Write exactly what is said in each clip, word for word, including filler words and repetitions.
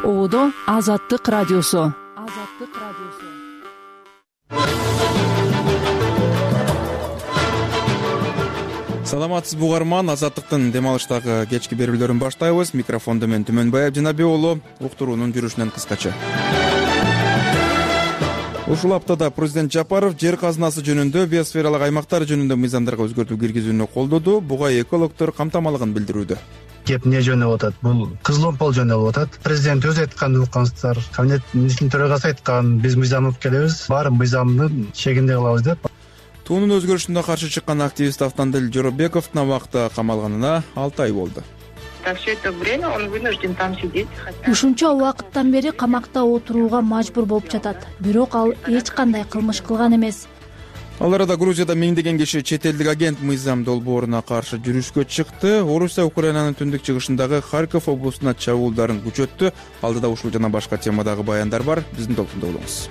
Оодо Азаттык радиосу. Азаттык радиосу. Саламатсызбы угарман, Азаттыктын дем алыштагы кечки берүүлөрүн баштайбыз. Микрофондо мен Түмөнбай Абдинабек уулу. Уктуруунун жүрүшүнөн кыскача. Ушул аптада президент Жапаров жер казынасы жөнүндө биосфералык аймактар жөнүндө мыйзамдарга өзгөртүү киргизүүнү колдоду. Буга экологдор камтамалыгын билдирүүдө. Кеп не жөнү болуп атат? Бул кызыломпол жөнү болуп атат. Президент өзү айтканды уккансыздар. Кабинет министринин төрагасы айткан, биз мыйзам алып келебиз, баарын мыйзамдын чегинде кылабыз деп. Туунун өзгөрүшүнө каршы чыккан активист Автандил Жоробековдун абакта камалганына алты ай болду. Все это время он вынужден там сидеть. Ушунча убакыттан бери камакта отурууга мажбур болуп жатат. Бирок ал эч кандай кылмыш кылган эмес. Ал арада Грузияда миңдеген киши чет элдик агент мыйзам долбооруна каршы жүрүшкө чыкты. Орусия Украинанын түндүк чыгышындагы Харьков облусуна чабуулдарын күчөттү. Алдыда ушул жана башка темадагы баяндар бар. Биздин толкунда болуңуз.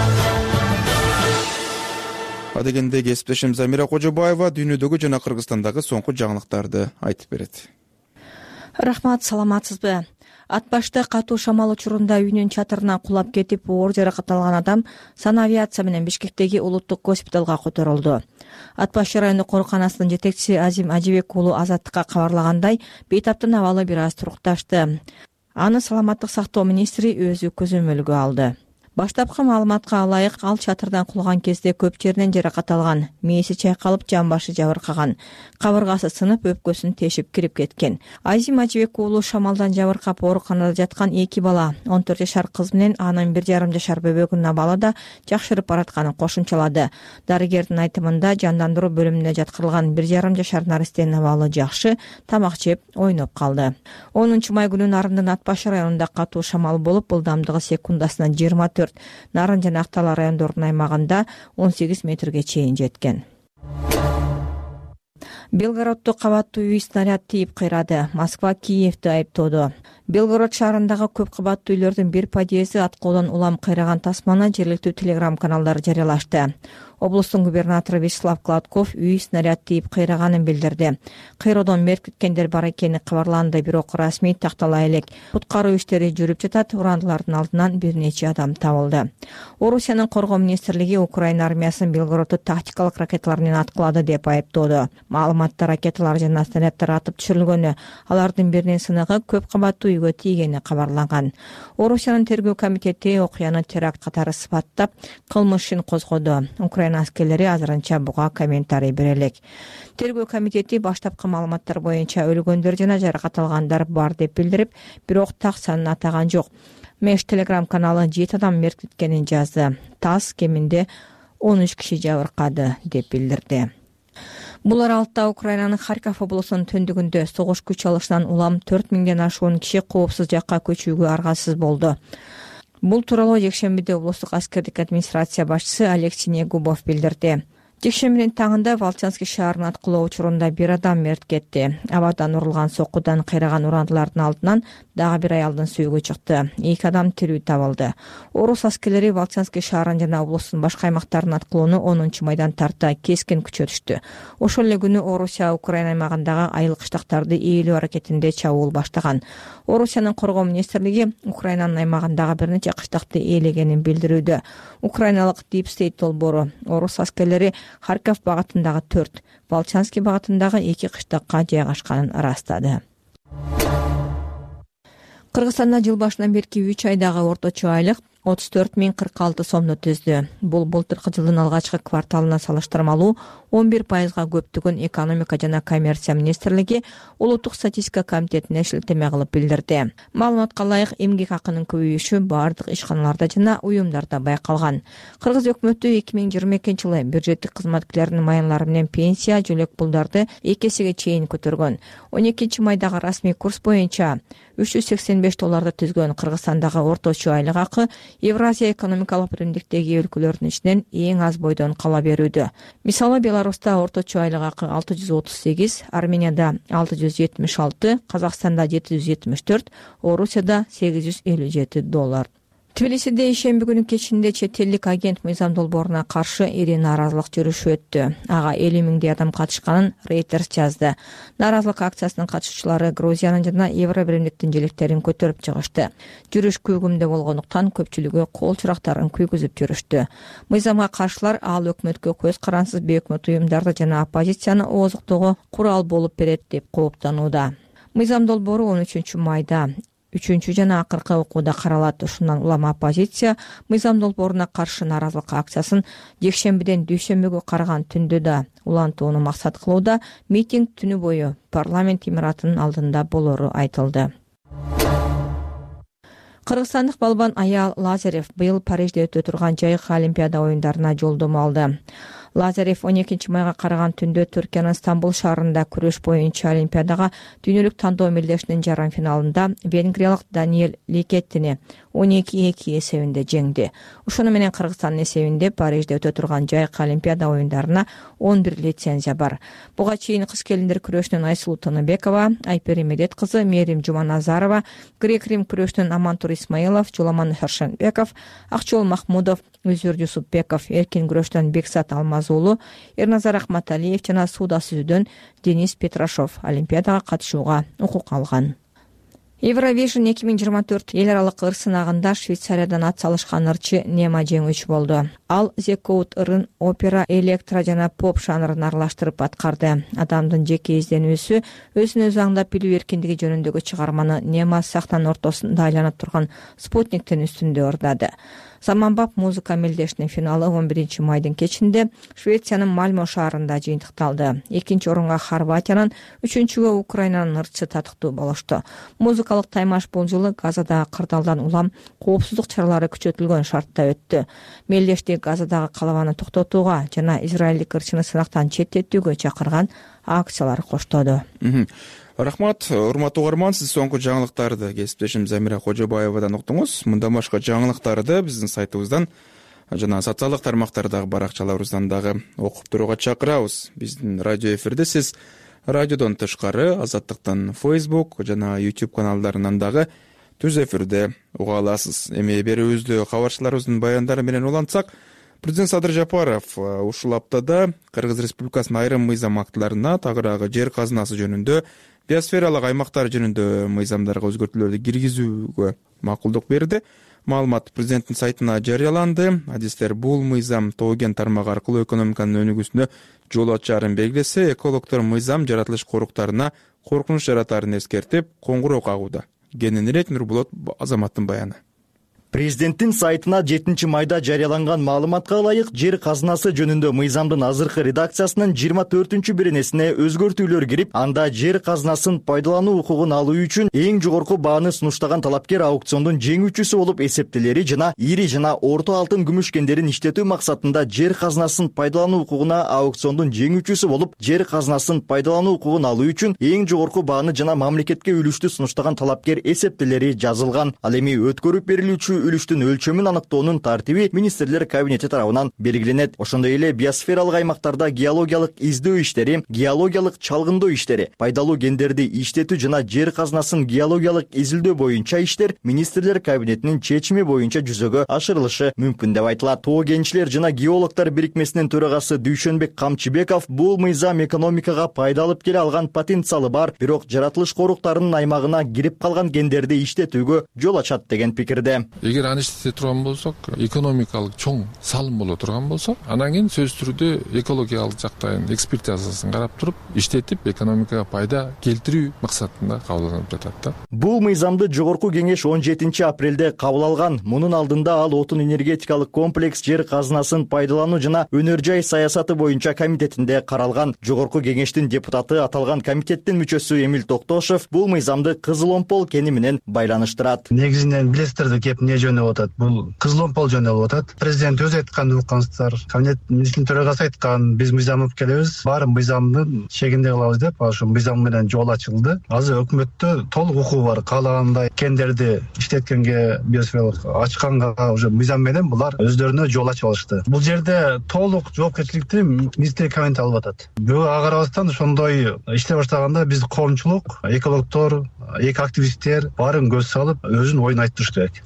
Адегенде кесиптешим Замира Кожобаева дүйнөдөгү жана Кыргызстандагы соңку жаңылыктарды айтып берет. Рахмат, саламатсызбы? Ат башта катуу шамал учурунда үйүнүн чатырына кулап кетип, оор жаракат алган адам санавиация менен Бишкектеги улуттук госпиталга көтөрүлдү. Ат баш райондук ооруканасынын жетекчиси Азим Ажибек уулу Азаттыкка кабарлагандай, бейтаптын абалы бир аз турукташты. Аны саламаттык сактоо министри өзү көзөмөлгө алды. Баштапкы маалыматка ылайык, ал чатырдан кулган кезде көп жеринен жаракат алган, мээси чайкалып, жан башы жабыркаган, кабыргасы сынып, өпкөсүн тешип кирип кеткен. Азим Ажибек уулу шамалдан жабыркап ооруканада жаткан эки бала, он төрт жашар кыз менен анын бир жарым жашар бөбөгүнүн абалы да жакшырып баратканын кошумчалады. Дарыгердин айтымында, жандандыруу бөлүмүнө жаткырылган бир жарым жашар наристенин абалы жакшы, тамак жеп, ойноп калды. онунчу май күнү Нарындын Ат баш районунда катуу шамал болуп, ылдамдыгы секундасына жыйырма төрт, Нарын жана Актала райондорунун аймагында он сегиз метрге чейин жеткен. Белгороддо кабаттуу үй снаряд тийип кыйрады. Москва Киевди айыптоодо. Белгород шаарындагы көп кабаттуу үйлөрдүн бир подъезди аткоодон улам кыйраган тасманы жергиликтүү телеграм каналдары жарыялашты. Облустун губернатору Вячеслав Гладков үй снаряд тийип кыйраганын билдирди. Кыйроодон мерт кеткендер бар экени кабарланды, бирок расмий тактала элек. Куткаруу иштери жүрүп жатат, урандылардын алдынан бир нече адам табылды. Орусиянын коргоо министрлиги Украина армиясын Белгородду тактикалык ракеталар менен аткылады деп айыптоодо. Маалыматта ракеталар жана снаряддар атып түшүрүлгөнү, алардын биринин сыныгы көп кабаттуу үйгө тийгени кабарланган. Орусиянын тергөө комитети окуяны теракт катары сыпаттап, кылмыш ишин козгоду. Украина аскерлери азырынча буга комментарий бере элек. Тергөө комитети баштапкы маалыматтар боюнча өлгөндөр жана жаракат алгандар бар деп билдирип, бирок так санын атаган жок. Меш телеграм каналы жети адам мерт кеткенин жазды. ТАСС кеминде он үч киши жабыркады деп билдирди. Бул аралыкта Украинанын Харьков облусунун түндүгүндө согуш күч алышынан улам төрт миңден ашуун киши коопсуз жакка көчүүгө аргасыз болду. Бул тууралуу жекшембиде облустук аскердик администрация башчысы Алексей Негубов билдирди. Жекшембинин таңында Волчанский шаарынын аткылоо учурунда бир адам мерт кетти. Абадан урулган соккудан кыйраган урандылардын алдынан дагы бир аялдын сүйүгү чыкты. Эки адам тирүү табылды. Орус аскерлери Волчанский шаарынын жана облустун башка аймактарынын аткылоону онунчу майдан тарта кескин күчөтүштү. Ошол эле күнү Орусия Украина аймагындагы айыл кыштактарды ээлөө аракетинде чабуул баштаган. Орусиянын коргоо министрлиги Украинанын аймагындагы бир нече кыштакты ээлегенин билдирүүдө. Украиналык Deep State долбоору орус аскерлери Харьков багытындагы төрт, Волчанский багытындагы эки кыштакка жайгашканын ырастады. Кыргызстанда жыл башынан берки үч айдагы орточо айлык отуз төрт миң кырк алты сомду түздү. Бул былтыркы жылдын алгачкы кварталына салыштырмалуу он бир пайызга көптүгүн экономика жана коммерция министрлиги улуттук статистика комитетине шилтеме кылып билдирди. Маалыматка ылайык, эмгек акынын көбөйүшү бардык ишканаларда жана уюмдарда байкалган. Кыргыз өкмөтү эки миң жыйырма экинчи жылы бюджеттик кызматкерлеринин маянлары менен пенсия, жөлөк пулдарды эки эсеге чейин көтөргөн. он экинчи майдагы расмий курс боюнча үч жүз сексен беш долларды түзгөн Кыргызстандагы орточо айлык акы Евразия экономикалык биримдиктеги өлкөлөрдүн ичинен эң аз бойдон кала берүүдө. Мисалы, Беларуста орточо айлык акы алты жүз отуз сегиз, Арменияда алты жүз жетимиш алты, Казакстанда жети жүз жетимиш төрт, Орусияда сегиз жүз элүү жети доллар. Тбилисиде ишемби күнү кечинде чет элдик агент мыйзам долбооруна каршы ири нааразылык жүрүшү өттү. Ага элүү миңдей адам катышканын Reuters жазды. Нааразылык акциясынын катышуучулары Грузиянын жана Евробиримдиктин желектерин көтөрүп чыгышты. Жүрүш күйгүмдө болгондуктан көпчүлүгү кол чурактарын күйгүзүп жүрүштү. Мыйзамга каршылар ал өкмөткө көз карансыз бейөкмөт уюмдарды жана оппозицияны ооздуктоого курал болуп берет деп кооптанууда. Мыйзам долбоору он үчүнчү майда үчүнчү жана акыркы окууда каралат. Ушундан улам оппозиция мыйзам долбооруна каршы нааразылык акциясын жекшембиден дүйшөмбүгө караган түндө да улантууну максат кылууда. Митинг түнү бою парламент имаратынын алдында болору айтылды. Кыргызстандык балбан Аял Лазарев быйыл Парижде өтө турган жайкы олимпиада оюндарына жолдомо алды. Лазарев он экинчи майга караган түндө Түркиянын Стамбул шаарында күрөш боюнча олимпиадага дүйнөлүк тандоо мелдешинин жарым финалында венгриялык Даниэль Ликеттини он эки эки эсебинде жеңди. Ошону менен Кыргызстандын эсебинде Парижде өтө турган жайкы олимпиада оюндарына он бир лицензия бар. Буга чейин кыз келиндер күрөшүнөн Айсулуу Тыныбекова, Айпери Медет кызы Мерим Жуманазарова, грек-рим күрөшүнөн Амантур Исмаилов, Жуламан Шаршенбеков, Акчол Махмудов, Үзүр Жусупбеков, эркин күрөштөн Бексат Алмазуулу, Эрназар Ахматалиев жана сууда сүзүүдөн Денис Петрашов олимпиадага катышууга укук алган. Евровижн эки миң жыйырма төрт эл аралык ыр сынагында Швейцариядан ат салышкан ырчы Нема жеңүүчү болду. Ал The Code ырын опера, электро жана поп жанрын аралаштырып аткарды. Адамдын жеке изденүүсү, өзүн өзү аңдап билүү эркиндиги жөнүндөгү чыгарманы Нема сахнанын ортосунда айланып турган спутниктин үстүндө ырдады. Заманбап музыка мелдешинин финалы он биринчи майдын кечинде Швециянын Мальмо шаарында жыйынтыкталды. Экинчи орунга Хорватиянын, үчүнчүгө Украинанын ырчысы татыктуу болушту. Музыкалык таймаш бул жылы Газадагы кырдаалдан улам коопсуздук чаралары күчөтүлгөн шартта өттү. Мелдешти Газадагы калабаны токтотууга жана израилдик ырчыны сынактан четтетүүгө чакырган акциялар коштоду. Рахмат, урматтуу угарман, сиз соңку жаңылыктарды кесиптешим Замира Кожобаевадан уктуңуз. Мындан башка жаңылыктарды биздин сайтыбыздан жана социалдык тармактардагы баракчаларыбыздан дагы окуп турууга чакырабыз. Биздин радио эфирде сиз радиодон тышкары Азаттыктын Facebook жана YouTube каналдарынан дагы түз эфирде уга аласыз. Эми берүүбүздү кабарчыларыбыздын баяндары менен улантсак, Президент Садыр Жапаров ушул аптада Кыргыз Республикасынын айрым мыйзам актыларына, тагыраагы жер казынасы жөнүндө, биосфералык аймактар жөнүндө мыйзамдарга өзгөртүүлөрдү киргизүүгө макулдук берди. Маалымат президенттин сайтына жарыяланды. Адистер бул мыйзам тоо-кен тармагы аркылуу экономиканын өнүгүүсүнө жол ачаарын белгилесе, экологдор мыйзам жаратылыш коруктарына коркунуч жаратаарын эскертип, коңгуроо кагууда. Кененирээк Нурболот Азаматтын баяны. Президенттин сайтына жетинчи майда жарыяланган маалыматка ылайык, жер казынасы жөнүндө мыйзамдын азыркы редакциясынын жыйырма төртүнчү беренесине өзгөртүүлөр кирип, анда жер казынасын пайдалануу укугун алуу үчүн эң жогорку бааны сунуштаган талапкер аукциондун жеңүүчүсү болуп эсептелери жана ири жана орто алтын күмүш кендерин иштетүү максатында жер казынасын пайдалануу укугуна аукциондун жеңүүчүсү болуп, жер казынасын пайдалануу укугун алуу үчүн эң жогорку бааны жана мамлекетке үлүштү сунуштаган талапкер эсептелери жазылган. Ал эми өткөрүп берилүүчү үлүштүн өлчөмүн аныктоонун тартиби министрлер кабинети тарабынан белгиленет. Ошондой эле биосфералык аймактарда геологиялык издөө иштери, геологиялык чалгындоо иштери, пайдалуу кендерди иштетүү жана жер казынасын геологиялык изилдөө боюнча иштер министрлер кабинетинин чечими боюнча жүзөгө ашырылышы мүмкүн деп айтылат. Тоо кенчилер жана геологдор бирикмесинин төрагасы Дүйшөнбек Камчыбеков бул мыйзам экономикага пайда алып келе алган потенциалы бар, бирок жаратылыш коруктарынын аймагына кирип калган кендерди иштетүүгө жол ачат деген пикирде. Эгер аны иштете турган болсок, экономикалык чоң салым боло турган болсо, анан кийин сөзсүз түрдө экологиялык жактан экспертизасын карап туруп, иштетип экономикага пайда келтирүү максатында кабылданып жатат да. Бул мыйзамды жогорку кеңеш он жетинчи апрелде кабыл алган. Мунун алдында ал отун энергетикалык комплекс жер казынасын пайдалануу жана өнөр жай саясаты боюнча комитетинде каралган. Жогорку кеңештин депутаты аталган комитеттин мүчөсү Эмил Токтошев бул мыйзамды Кызыл Омпол кени менен байланыштырат. Негизинен билесиздер кеп не жөнүп атат. Бул Кызыл Омпол жөнүп атат. Президент өзү айтканды уккансыздар. Кабинет министринин төрагасы айткан, биз мыйзам алып келебиз, баарын мыйзамдын чегинде кылабыз деп, ошо мыйзам менен жол ачылды. Азыр өкмөттө толук укугу бар. Каалагандай кендерди иштеткенге, биосфералык ачканга уже мыйзам менен булар өздөрүнө жол ачып алышты. Бул жерде толук жоопкерчиликти министрлер кабинет алып атат. Бирок ага карабастан ошондой иштей баштаганда биз коомчулук, экологдор, эки активисттер баарын көз салып өзүнүн оюн айтыш керек. Парламент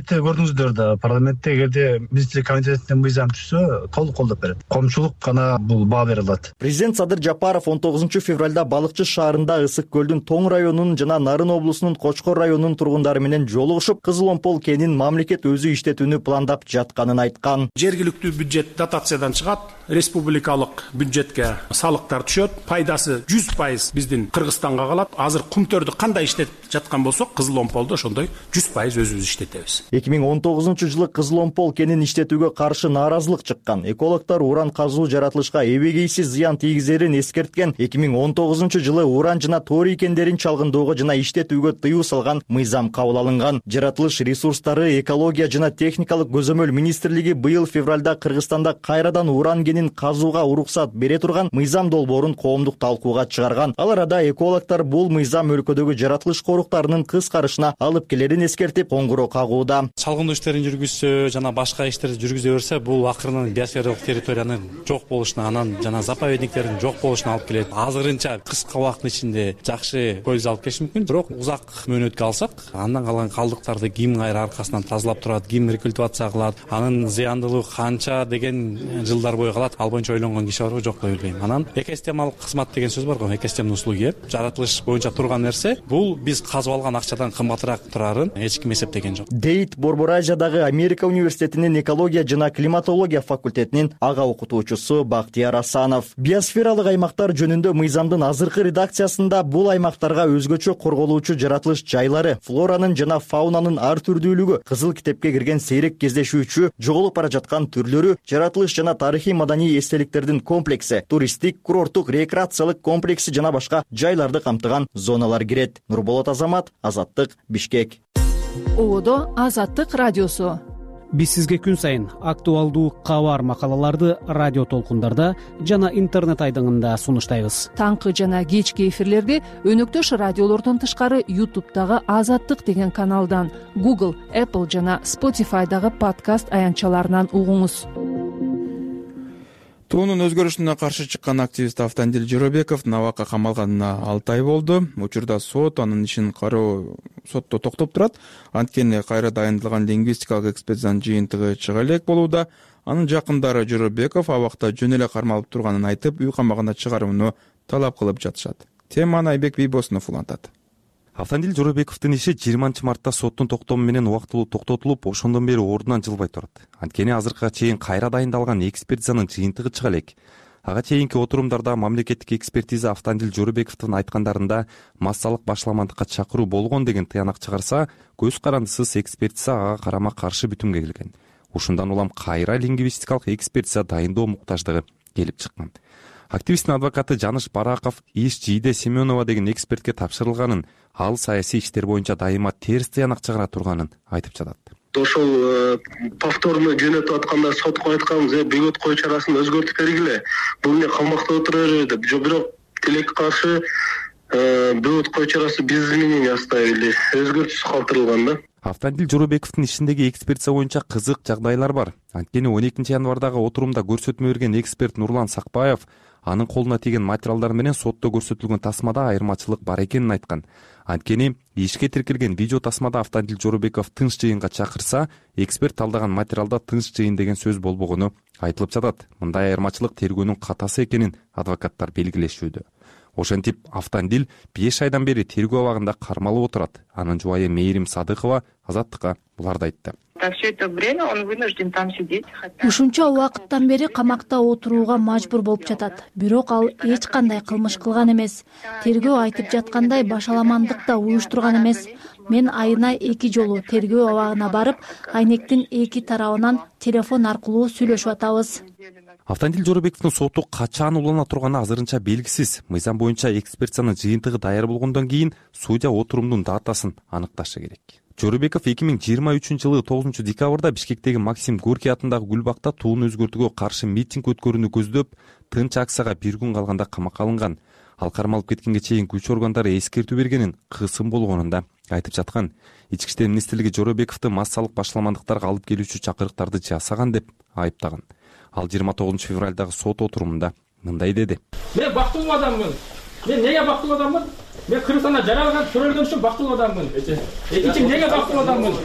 парламентте көрдүңүздөр да, парламентте эгерде министрлик комитетинен мыйзам түшсө толук колдоп берет. Коомчулук гана бул баа бере алат. Президент Садыр Жапаров он тогузунчу февралда Балыкчы шаарында Ысык көлдүн Тоң районунун жана Нарын облусунун Кочкор районунун тургундары менен жолугушуп, Кызыл Омпол кенин мамлекет өзү иштетүүнү пландап жатканын айткан. Жергиликтүү бюджет дотациядан чыгат, республикалык бюджетке салыктар түшөт, пайдасы жүз пайыз биздин Кыргызстанга калат. Азыр кумтөрдү кандай иштетип жаткан болсок, Кызыл Омполдо ошондой жүз пайыз өзүбүз иштетебиз. эки миң он тогузунчу жылы Кызыл Омпол кенин иштетүүгө каршы нааразылык чыккан. Экологдор уран казуу жаратылышка эбегейсиз зыян тийгизерин эскерткен. эки миң он тогузунчу жылы уран жана торий кендерин чалгындоого жана иштетүүгө тыюу салган мыйзам кабыл алынган. Жаратылыш ресурстары, экология жана техникалык көзөмөл министрлиги быйыл февралда Кыргызстанда кайрадан уран кенин казууга уруксат бере турган мыйзам долбоорун коомдук талкууга чыгарган. Ал арада экологдор бул мыйзам өлкөдөгү жаратылыш коруктарынын кыскарышына алып келерин эскертип, коңгуроо кагууда. Чалгындоо иштерин жүргүзсө жана башка иштерди жүргүзө берсе, бул акырынан биосфералык территориянын жок болушуна, анан жана заповедниктердин жок болушуна алып келет. Азырынча кыска убакыттын ичинде жакшы польза алып келиш мүмкүн, бирок узак мөөнөткө алсак, андан калган калдыктарды ким кайра аркасынан тазалап турат, ким рекультивация кылат, анын зыяндуулугу канча деген жылдар бою калат. Ал боюнча ойлонгон киши барбы, жокпу билбейм. Анан экосистемалык кызмат деген сөз бар го, экосистемдин услуги. Жаратылыш боюнча турган нерсе, бул биз казып алган акчадан кымбатыраак турарын эч ким эсептеген жок. Дейт Борборазиядагы Америка университетинин экология жана климатология факультетинин ага окутуучусу Бактияр Асанов. Биосфералык аймактар жөнүндө мыйзамдын азыркы редакциясында бул аймактарга өзгөчө корголуучу жаратылыш жайлары, флоранын жана фаунанын ар түрдүүлүгү, кызыл китепке кирген сейрек кездешүүчү, жоголуп бара жаткан түрлөрү, жаратылыш жана тарыхый маданий эстеликтердин комплекси, туристтик, курорттук, рекреациялык комплекси жана башка жайларды камтыган зоналар кирет. Нурболот Азамат, Азаттык, Бишкек. Ободо Азаттык радиосу. Биз сизге күн сайын актуалдуу кабар макалаларды радио толкундарда жана интернет айдыңында сунуштайбыз. Таңкы жана кечки эфирлерди өнөктөш радиолордон тышкары ютубтагы Азаттык деген каналдан, Google, Apple жана Spotify'дагы подкаст аянтчаларынан угуңуз. Туунун өзгөрүшүнө каршы чыккан активист Автандил Жоробеков абакка камалганына алты ай болду. Учурда сот анын ишин кароо сотто токтоп турат. Анткени кайра дайындалган лингвистикалык экспертизанын жыйынтыгы чыга элек болууда. Анын жакындары Жоробеков абакта жөн эле кармалып турганын айтып, үй камагына чыгарууну талап кылып жатышат. Теманы Айбек Бийбосунов улантат. Автандил Жоробековдун иши жыйырманчы мартта соттун токтому менен убактылуу токтотулуп, ошондон бери ордунан жылбай турат. Анткени азыркыга чейин кайра дайындалган экспертизанын жыйынтыгы чыга элек. Ага чейинки отурумдарда мамлекеттик экспертиза Автандил Жоробековдун айткандарында массалык башаламандыкка чакыруу болгон деген тыянак чыгарса, көз карандысыз экспертиза ага карама каршы бүтүмгө келген. Ушундан улам кайра лингвистикалык экспертиза дайындоо муктаждыгы келип чыккан. Активисттин адвокаты Жаныш Бараков иш Жийде Семенова деген экспертке тапшырылганын, ал саясий иштер боюнча дайыма терс тыянак чыгара турганын айтып жатат. Ошол повторно жөнөтүп атканда сотко айтканбыз, бөгөт кою чарасын өзгөртүп бергиле. Бул эмне камакта отура берет деп. Бирок тилекке каршы бөгөт кою чарасы биздин менен оставили, өзгөртүүсүз калтырылган да. Автандил Жоробековдун ишиндеги экспертиза боюнча кызык жагдайлар бар. Анткени он экинчи январдагы отурумда көрсөтмө берген эксперт Нурлан Сакбаев анын колуна тийген материалдар менен сотто көрсөтүлгөн тасмада айырмачылык бар экенин айткан. Анткени ишке тиркелген видео тасмада Автандил Жоробеков тынч жыйынга чакырса, эксперт талдаган материалда тынч жыйын деген сөз болбогону айтылып жатат. Мындай айырмачылык тергөөнүн катасы экенин адвокаттар белгилешүүдө. Ошентип Автандил беш айдан бери тергөө абагында кармалып отурат. Анын жубайы Мээрим Садыкова Азаттыкка буларды айтты. Все это время он вынужден там сидеть. Ушунча убакыттан бери камакта отурууга мажбур болуп жатат. Бирок ал эч кандай кылмыш кылган эмес. Тергөө айтып жаткандай башаламандык да уюштурган эмес. Мен айына эки жолу тергөө абагына барып, айнектин эки тарабынан телефон аркылуу сүйлөшүп атабыз. Автандил Жоробековдун соту качан улана турганы азырынча белгисиз. Мыйзам боюнча экспертизанын жыйынтыгы даяр болгондон кийин судья отурумдун датасын аныкташы керек. Жоробеков эки миң жыйырма үчүнчү жылы тогузунчу декабрда Бишкектеги Максим Горький атындагы Гүлбакта туун өзгөртүүгө каршы митинг өткөрүүнү көздөп, тынч акцияга бир күн калганда камакка алынган. Ал кармалып кеткенге чейин күч органдары эскертүү бергенин, кысым болгонун да айтып жаткан. Ички иштер министрлиги Жоробековду массалык башаламандыктарга алып келүүчү чакырыктарды жасаган деп айыптаган. Ал жыйырма тогузунчу февралдагы сот отурумунда мындай деди. Мен бактылуу адаммын. Мен неге бактылуу адаммын? Мен Кыргызстанда жаралган төрөлгөн үчүн бактылуу адаммын. Экинчи, неге бактылуу адаммын?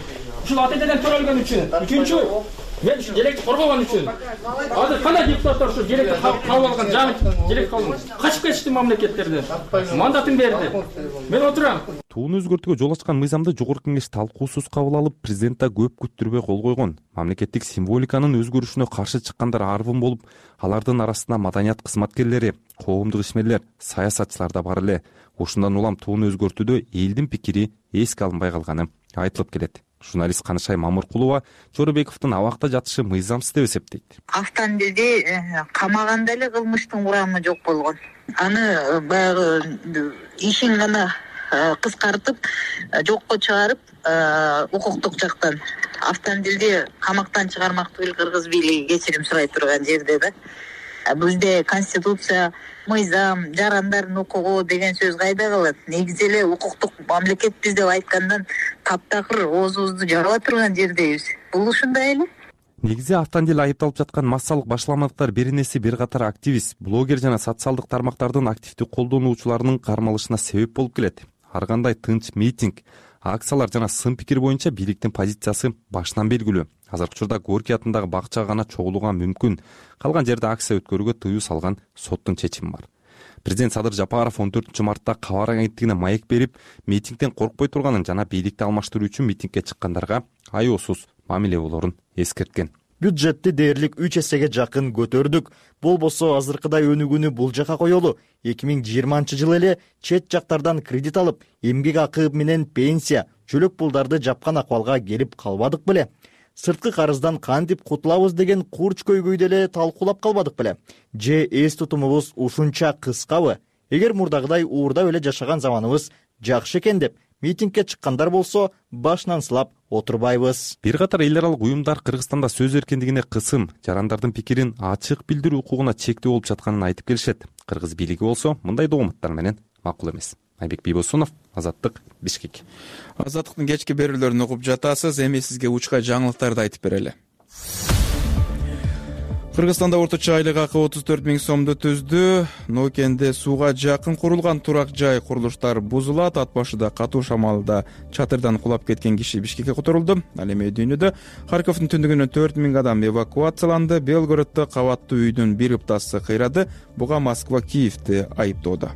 ушул АТТден төрөлгөн үчүн, үчүнчү мен ушул желекти коргогон үчүн азыр кандай депутаттар ушул желекти кабыл алган, жаңы желек кабыл качып кетишти мамлекеттерден. Мандатын берди. Мен отурам. Тууну өзгөртүүгө жол ачкан мыйзамды жогорку кеңеш талкуусуз кабыл алып, президент да көп күттүрбөй кол койгон. Мамлекеттик символиканын өзгөрүшүнө каршы чыккандар арбын болуп, алардын арасында маданият кызматкерлери, коомдук ишмерлер, саясатчылар да бар эле. Ушундан улам тууну өзгөртүүдө элдин пикири эске алынбай калганы айтылып келет. Журналист Канышай Мамыркулова Жоробековдун абакта жатышы мыйзамсыз деп эсептейт. Автомобилди камаганда эле кылмыштын курамы жок болгон. Аны баягы ишин гана кыскартып, жокко чыгарып, укуктук жактан автомобилди камактан чыгармак түгүл кыргыз бийлиги кечирим сурай турган жерде да. Бизде конституция, мыйзам, жарандардын укугу деген сөз кайда калат? Негизи эле укуктук мамлекетпиз деп айткандан таптакыр оозубузду жаба турган жердебиз. Бул ушундай эле. Негизи автомобиль айыпталып жаткан массалык башаламалыктар беренеси бир катар активист, блогер жана социалдык тармактардын активдүү колдонуучуларынын кармалышына себеп болуп келет. Ар кандай тынч митинг, акциялар жана сын пикир боюнча бийликтин позициясы башынан белгилүү. Азыркы учурда Горький атындагы бакчага гана чогулууга мүмкүн. Калган жерде акция өткөрүүгө тыюу салган соттун чечими бар. Президент Садыр Жапаров он төртүнчү мартта кабар агенттигине маек берип, митингден коркпой турганын жана бийликти алмаштыруу үчүн митингге чыккандарга аяосуз мамиле болорун эскерткен. Бюджетти дээрлик үч эсеге жакын көтөрдүк. Болбосо азыркыдай өнүгүүнү бул жака коелу. эки миң жыйырманчы жылы эле чет жактардан кредит алып, эмгек акы менен пенсия, чөлөк пулдарды жапкан акыбалга келип калбадык беле? Сырткы карыздан кантип кутулабыз деген курч көйгөйдү эле талкуулап калбадык беле? Же эс тутумубуз ушунча кыскабы? Эгер мурдагыдай уурдап эле жашаган заманыбыз жакшы экен деп митингге чыккандар болсо, башынан сылап отурбайбыз. Бир катар эл аралык уюмдар Кыргызстанда сөз эркиндигине кысым, жарандардын пикирин ачык билдирүү укугуна чектөө болуп жатканын айтып келишет. Кыргыз бийлиги болсо мындай догматтар менен макул эмес. Айбек Бийбосунов, Азаттык, Бишкек. Азаттыктын кечки берүүлөрүн угуп жатасыз. Эми сизге учка жаңылыктарды айтып берели. Кыргызстанда орточо айлык акы отуз төрт миң сомду түздү. Нокенде сууга жакын курулган турак жай курулуштар бузулат. Ат башыда катуу шамалда чатырдан кулап кеткен киши Бишкекке которулду. Ал эми дүйнөдө Харьковдун түндүгүнөн төрт миң адам эвакуацияланды. Белгороддо кабаттуу үйдүн бир ыптасы кыйрады. Буга Москва Киевди айыптоодо.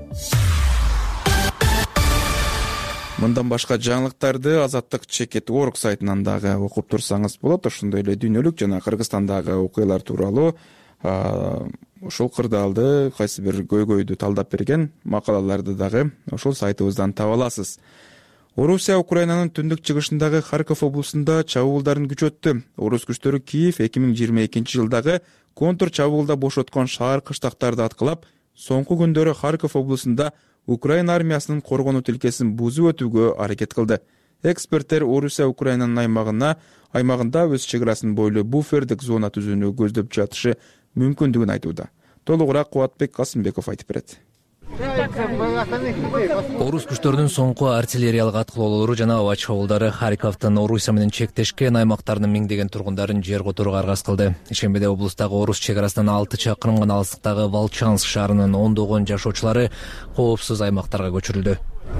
Мындан башка жаңылыктарды Азаттык чекит точка орг сайтынан дагы окуп турсаңыз болот. Ошондой эле дүйнөлүк жана Кыргызстандагы окуялар тууралуу ушул кырдаалды, кайсы бир көйгөйдү талдап берген макалаларды дагы ошол сайтыбыздан таба аласыз. Орусия Украинанын түндүк чыгышындагы Харьков облусунда чабуулдарын күчөттү. Орус күчтөрү Киев эки миң жыйырма экинчи жылдагы контр чабуулда бошоткон шаар кыштактарды аткылап, соңку күндөрү Харьков облусунда Украина армиясынын коргонуу тилкесин бузуп өтүүгө аракет кылды. Эксперттер Орусия Украинанын аймагына аймагында өз чек арасын бойлуу буфердик зона түзүүнү көздөп жатышы мүмкүндүгүн айтууда. Толугураак Кубатбек Касымбеков айтып берет. Орус күчтөрүнүн соңку артиллериялык аткылоолору жана аба чабуулдары Харьковдун Орусия менен чектешкен аймактарынын миңдеген тургундарын жер которууга аргасыз кылды. Ишембиде облустагы орус чек арасынан алты чакырым гана алыстыктагы Волчанск шаарынын ондогон жашоочулары коопсуз аймактарга көчүрүлдү.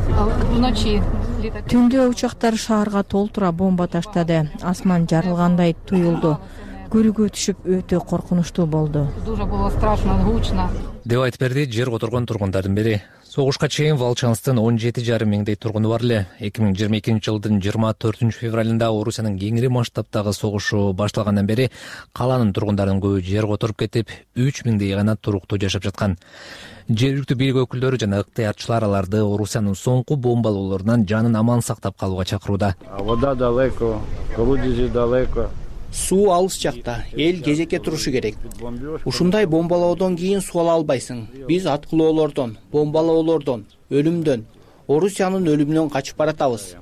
Түндө учактар шаарга толтура бомба таштады. Асман жарылгандай туюлду. Көрүүгө түшүп өтө коркунучтуу болду деп айтып берди жер которгон тургундардын бири. Согушка чейин Волчанстын он жети жарым миңдей тургуну бар эле. эки миң жыйырма экинчи жылдын жыйырма төртүнчү февралында Орусиянын кеңири масштабтагы согушу башталгандан бери каланын тургундарынын көбү жер которуп кетип, үч миңдей гана туруктуу жашап жаткан. Жергиликтүү бийлик өкүлдөрү жана ыктыярчылар аларды Орусиянын соңку бомбалоолорунан жанын аман сактап калууга чакырууда. Вода далеко, колодези далеко. Суу алыс жакта, эл кезекке турушу керек. Ушундай бомбалоодон кийин суу ала албайсың. Биз аткылоолордон, бомбалоолордон, өлүмдөн, Орусиянын өлүмүнөн качып баратабыз.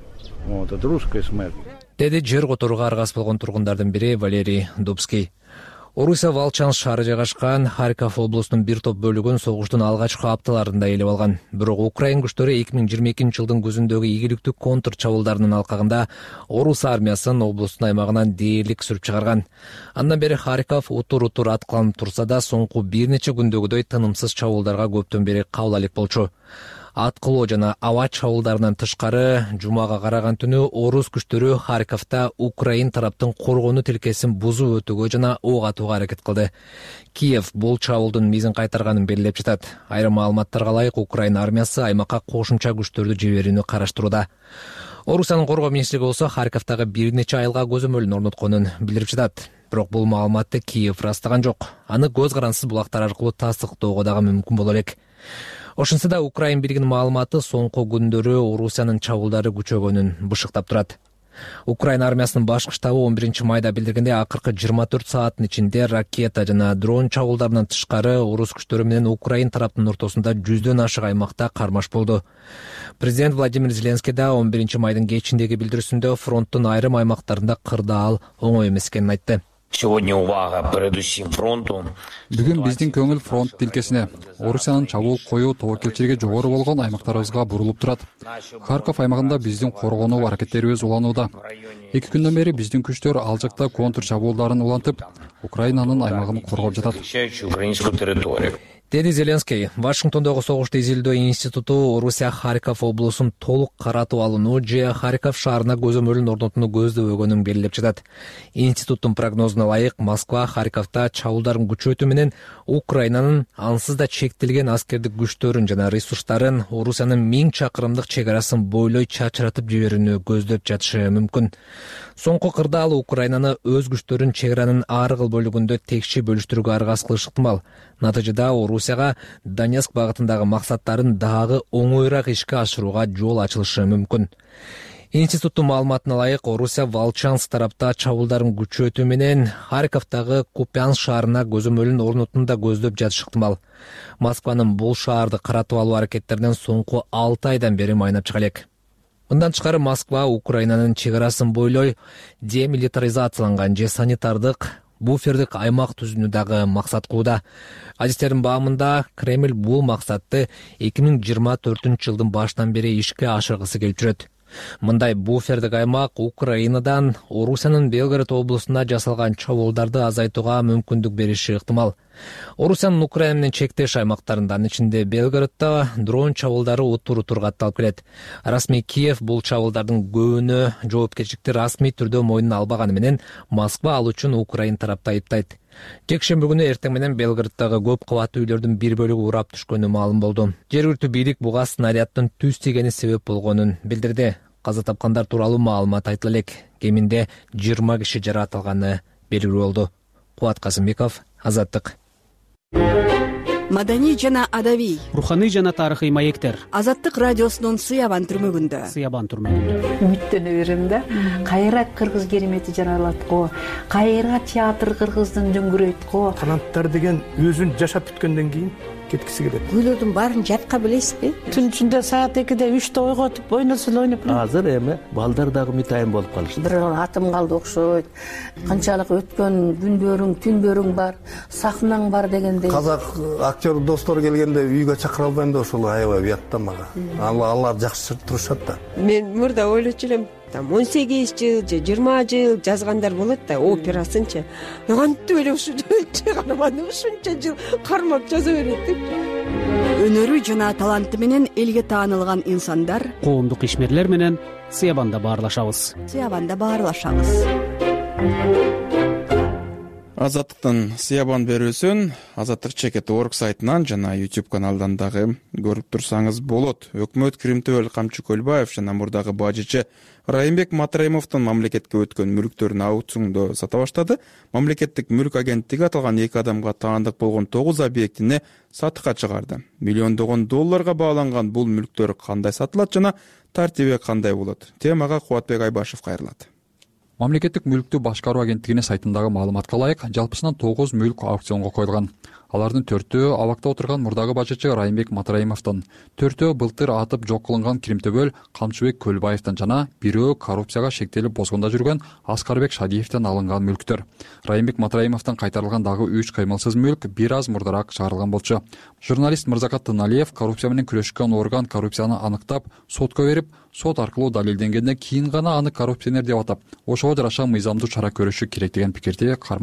Деди жер которууга аргасыз болгон тургундардын бири Валерий Дубский. Орусия Волчанск шаары жайгашкан Харьков облусунун бир топ бөлүгүн согуштун алгачкы апталарында ээлеп алган. Бирок Украин күчтөрү эки миң жыйырма экинчи жылдын күзүндөгү ийгиликтүү контр чабуулдарынын алкагында орус армиясын облустун аймагынан дээрлик сүрүп чыгарган. Андан бери Харьков утур-утур аткыланып турса да, соңку бир нече күндөгүдөй тынымсыз чабуулдарга көптөн бери кабыл алек болчу. Аткылоо жана аба чабуулдарынан тышкары жумага караган түнү орус күчтөрү Харьковто Украин тараптын коргонуу тилкесин бузуп өтүүгө жана ок атууга аракет кылды. Киев бул чабуулдун мизин кайтарганын белгилеп жатат. Айрым маалыматтарга ылайык Украин армиясы аймакка кошумча күчтөрдү жиберүүнү караштырууда. Орусиянын коргоо министрлиги болсо Харьковтогу бир нече айылга көзөмөлүн орнотконун билдирип жатат. Бирок бул маалыматты Киев ырастаган жок. Аны көз карансыз булактар аркылуу тастыктоого дагы мүмкүн боло элек. Ошентсе да Украин бийлигинин маалыматы соңку күндөрү Орусиянын чабуулдары күчөгөнүн бышыктап турат. Украин армиясынын башкы штабы он биринчи майда билдиргендей, акыркы жыйырма төрт сааттын ичинде ракета жана дрон чабуулдарынан тышкары орус күчтөрү менен Украин тараптын ортосунда жүздөн ашык аймакта кармаш болду. Президент Владимир Зеленский да он биринчи майдын кечиндеги билдирүүсүндө фронттун айрым аймактарында кырдаал оңой эмес экенин айтты. Бүгүн биздин көңүл фронт тилкесине, Орусиянын чабуул коюу тобокелчилиги жогору болгон аймактарыбызга бурулуп турат. Харьков аймагында биздин коргонуу аракеттерибиз уланууда. Эки күндөн бери биздин күчтөр ал жакта контр чабуулдарын улантып, Украинанын аймагын коргоп жатат, деди Зеленский. Вашингтондогу согушту изилдөө институту Орусия Харьков облусун толук каратып алууну же Харьков шаарына көзөмөлүн орнотууну көздөбөгөнүн белгилеп жатат. Институттун прогнозуна ылайык, Москва Харьковто чабуулдардын күчөтүү менен Украинанын ансыз да чектелген аскердик күчтөрүн жана ресурстарын Орусиянын миң чакырымдык чек арасын бойлой чачыратып жиберүүнү көздөп жатышы мүмкүн. Соңку кырдаал Украинаны өз күчтөрүн чек аранын ар кыл бөлүгүндө текши бөлүштүрүүгө аргасыз кылышы ыктымал. Натыйжада Орусияга Донецк багытындагы максаттарын дагы оңоюраак ишке ашырууга жол ачылышы мүмкүн. Институттун маалыматына ылайык, Орусия Волчанск тарапта чабуулдарын күчөтүү менен Харьковтогу Купянск шаарына көзөмөлүн орнотууну да көздөп жатышы ыктымал. Москванын бул шаарды каратып алуу аракеттеринен соңку алты айдан бери майнап чыга элек. Мындан тышкары Москва Украинанын чек арасын бойлой демилитаризацияланган же санитардык буфердик аймак түзүүнү дагы максат кылууда. Адистердин баамында Кремль бул максатты эки миң жыйырма төртүнчү жылдын башынан бери ишке ашыргысы келип жүрөт. Мындай буфердик аймак Украинадан Орусиянын Белгород облусуна жасалган чабуулдарды азайтууга мүмкүндүк бериши ыктымал. Орусиянын Украина менен чектеш аймактарында, анын ичинде Белгородто дрон чабуулдары утур утур катталып келет. Расмий Киев бул чабуулдардын көбүнө жоопкерчиликти расмий түрдө мойнуна албаганы менен Москва ал үчүн Украин тарапты айыптайт. Жекшемби күнү эртең менен Белгороддогу көп кабаттуу үйлөрдүн бир бөлүгү урап түшкөнү маалым болду. Жергиликтүү бийлик буга снаряддын түз тийгени себеп болгонун билдирди. Каза тапкандар тууралуу маалымат айтыла элек. Кеминде жыйырма киши жаракат белгилүү болду. Кубат Касымбеков, Азаттык. Маданий жана адабий, руханий жана тарыхый маектер. Азаттык радиосунун Сыябан түрмөгүндө. Сыябан түрмөгүндө. Үмүттөнө берем да. Кайра кыргыз керемети жаралат го. Кайра театр кыргыздын дүңгүрөйт го. Таланттар деген өзүн жашап бүткөндөн кийин кеткиси келет. Күйлөрдүн баарын жатка билесизби? Түн ичинде саат экиде үчтө ойготуп ойносо эле ойноп. Азыр эми балдар дагы митайым болуп калышты. Бир атым калды окшойт. Канчалык өткөн күндөрүң, түндөрүң бар, сахнаң бар дегендей. Казак актер достор келгенде үйгө чакыра албайм да ошол аябай уят да мага. Алар жакшы турушат да. Мен мурда ойлочу элем, там он сегиз жыл же жыйырма жыл жазгандар болот да, операсынчы. Кантип эле ушунча карман, ушунча жыл кармап жаза берет деп. Өнөрү жана таланты менен элге таанылган инсандар, коомдук ишмерлер менен Сыябанда баарлашабыз. Сыябанда баарлашабыз. Азаттыктын Сыябан берүүсүн азаттык чекит точка орг сайтынан жана YouTube каналдан дагы көрүп турсаңыз болот. Өкмөт Крим Төбөл Камчы Көлбаев жана мурдагы бажычы Райымбек Матраимовдун мамлекетке өткөн мүлктөрүн аукциондо сата баштады. Мамлекеттик мүлк агенттиги аталган эки адамга таандык болгон тогуз объектини сатыкка чыгарды. Миллиондогон долларга бааланган бул мүлктөр кандай сатылат жана тартиби кандай болот? Темага Кубатбек Айбашев кайрылат. Мамлекеттик мүлктү башкаруу агенттигинин сайтындагы маалыматка ылайык, жалпысынан тогуз мүлк аукционго коюлган. Алардын төртөө абакта отурган мурдагы бажычы Райымбек Матраимовдон, төртөө былтыр атып жок кылынган Кримтөбөл Камчыбек Көлбаевден жана бирөө коррупцияга шектелип бозгонда жүргөн Аскарбек Шадиевден алынган мүлктөр. Райымбек Матраимовдон кайтарылган дагы үч кыймылсыз мүлк бир аз мурдараак чыгарылган болчу. Журналист Мырзакат Тыналиев коррупция менен күрөшкөн орган коррупцияны аныктап, сотко берип, сот аркылуу далилденгенден кийин гана аны коррупционер деп атап, ошого жараша мыйзамдуу чара көрүшү керек деген пикирди карманат.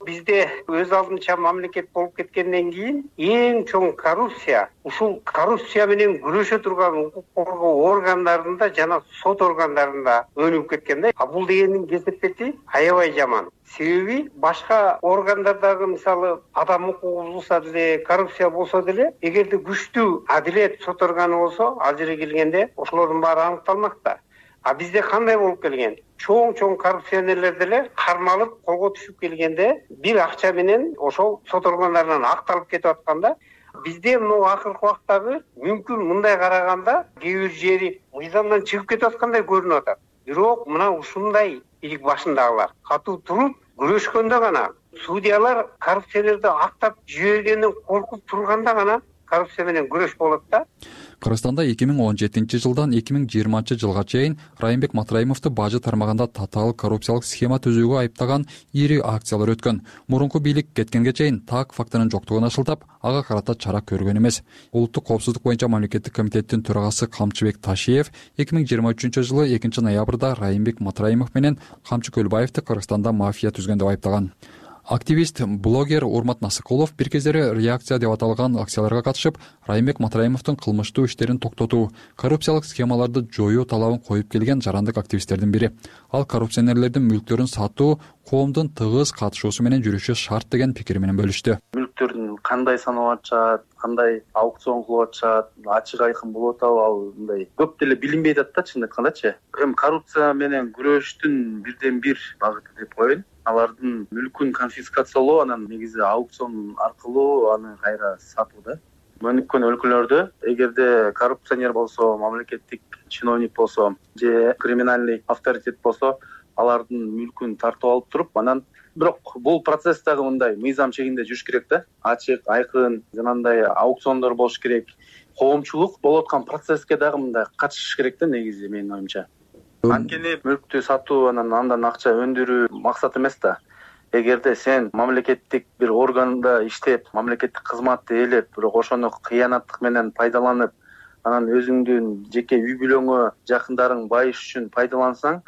бизде өз алдынча мамлекет болуп кеткенден кийин эң чоң коррупция ушул коррупция менен күрөшө турган укук коргоо органдарында жана сот органдарында өнүгүп кеткен да. А бул дегендин кесепети аябай жаман. Себеби башка органдардагы мисалы адам укугу бузулса деле, коррупция болсо деле, эгерде күчтүү адилет сот органы болсо, ал жерге келгенде ошолордун баары аныкталмак да. А бизде кандай болуп келген? Чоң-чоң коррупционерлер деле кармалып колго түшүп келгенде бир акча менен ошол сот органдарынан акталып кетип атканда, бизде мына акыркы убактагы мүмкүн мындай караганда кээ бир жери мыйзамдан чыгып кетип аткандай көрүнүп атат. Бирок мына ушундай илик башындагылар катуу туруп күрөшкөндө гана, судьялар коррупцияларды актап жибергенден коркуп турганда гана коррупция менен күрөш болот да. Кыргызстанда эки миң он жетинчи жылдан эки миң жыйырманчы жылга чейин Райымбек Матраимовду бажы тармагында татаал коррупциялык схема түзүүгө айыптаган ири акциялар өткөн. Мурунку бийлик кеткенге чейин так фактынын жоктугун ашылтап, ага карата чара көргөн эмес. Улуттук коопсуздук боюнча мамлекеттик комитеттин төрагасы Камчыбек Ташиев эки миң жыйырма үчүнчү жылы экинчи ноябрда Райымбек Матраимов менен Камчы Көлбаевди Кыргызстанда мафия түзгөн деп айыптаган. Активист, блогер Урмат Насыкулов бир кездери реакция деп аталган акцияларга катышып, Райымбек Матраимовдун кылмыштуу иштерин токтотуу, коррупциялык схемаларды жоюу талабын коюп келген жарандык активисттердин бири. Ал коррупционерлердин мүлктөрүн сатуу коомдун тыгыз катышуусу менен жүрүшү шарт деген пикири менен бөлүштү. Мүлктөрдүн кандай саналып атышат, кандай аукцион кылып атышат, ачык айкын болуп атабы, ал мындай көп деле билинбей атат да, чындап айткандачы. Эми коррупция менен күрөштүн бирден бир багыты деп коеюн. Алардын мүлкүн конфискациялоо, анан негизи аукцион аркылуу аны кайра сатуу да. Өнүккөн өлкөлөрдө эгерде коррупционер болсо, мамлекеттик чиновник болсо, же криминальный авторитет болсо, алардын мүлкүн тартып алып туруп, анан бирок бул процесс дагы мындай мыйзам чегинде жүрүш керек да. Ачык, айкын, жанагындай аукциондор болуш керек. Коомчулук болуп аткан процесске дагы мындай катышыш керек да, негизи менин оюмча. Анткени мүлктү сатуу, анан андан акча өндүрүү максат эмес да. Эгерде сен мамлекеттик бир органда иштеп, мамлекеттик кызматты ээлеп, бирок ошону кыянаттык менен пайдаланып, анан өзүңдүн жеке үй бүлөңө, жакындарың байыш үчүн пайдалансаң,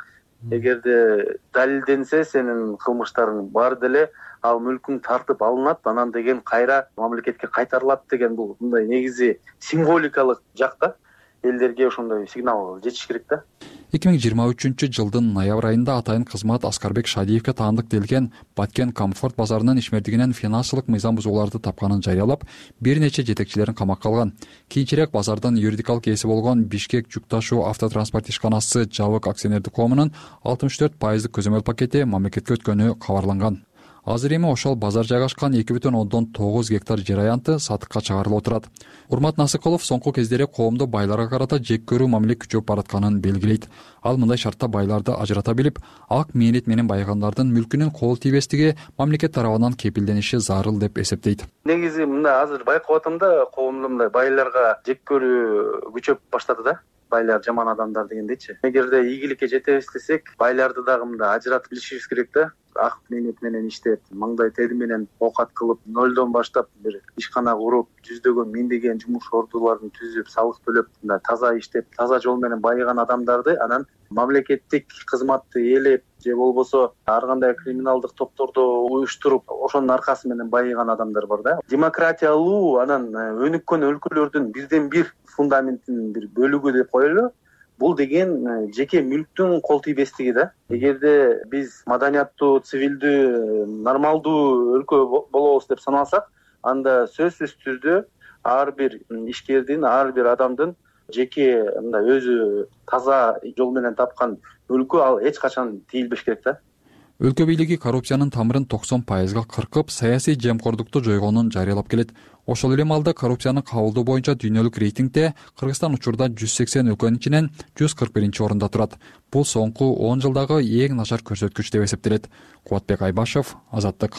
эгерде далилденсе сенин кылмыштарың бар деле, ал мүлкүң тартып алынат, анан деген кайра мамлекетке кайтарылат деген бул мындай негизи символикалык жакта элдерге ошондой сигнал жетиш керек да. эки миң жыйырма үчүнчү жылдын ноябрь айында атайын кызмат Аскарбек Шадиевке таандык делген Баткен Комфорт базарынын ишмердигинен финансылык мыйзам бузууларды тапканын жарыялап, бир нече жетекчилерин камакка алган. Кийинчерээк базардын юридикалык ээси болгон Бишкек жүк ташуу автотранспорт ишканасы Жабык акционердик коомунун алтымыш төрт пайыздык көзөмөл пакети мамлекетке өткөнү кабарланган. Азыр эми ошол базар жайгашкан эки бүтүн ондон тогуз гектар жер аянты сатыкка чыгарылып отурат. Урмат Насыкулов соңку кездери коомдо байларга карата жек көрүү мамиле күчөп баратканын белгилейт. Ал мындай шартта байларды ажырата билип, ак мээнет менен байыгандардын мүлкүнүн кол тийбестиги мамлекет тарабынан кепилдениши зарыл деп эсептейт. Негизи мындай азыр байкап атам да, коомдо мындай байларга жек көрүү күчөп баштады да. Байлар жаман адамдар дегендейчи. Эгерде ийгиликке жетебиз десек, байларды дагы мындай ажыратып билишибиз керек да. Ак мээнет менен иштеп, маңдай тери менен оокат кылып, нөлдөн баштап бир ишкана куруп, жүздөгөн, миңдеген жумуш ордуларын түзүп, салык төлөп, мындай таза иштеп, таза жол менен байыган адамдарды анан мамлекеттик кызматты ээлеп, же болбосо ар кандай криминалдык топторду уюштуруп, ошонун аркасы менен байыган адамдар бар да. Демократиялуу, анан өнүккөн өлкөлөрдүн бирден бир фундаментинин бир бөлүгү деп коелу. Бул деген жеке мүлктүн кол тийбестиги да. Эгерде биз маданияттуу, цивилдүү, нормалдуу өлкө болобуз деп саналсак, анда сөзсүз түрдө ар бир ишкердин, ар бир адамдын жеке мындай өзү таза жол менен тапкан мүлкү ал эч качан тийилбеш керек да. Өлкө бийлиги коррупциянын тамырын токсон пайызга кыркып, саясий жемкордукту жойгонун жарыялап келет. Ошол эле маалда коррупцияны кабылдоо боюнча дүйнөлүк рейтингде Кыргызстан учурда жүз сексен өлкөнүн ичинен жүз кырк биринчи орунда турат. Бул соңку он жылдагы эң начар көрсөткүч деп эсептелет. Кубатбек Айбашев, Азаттык.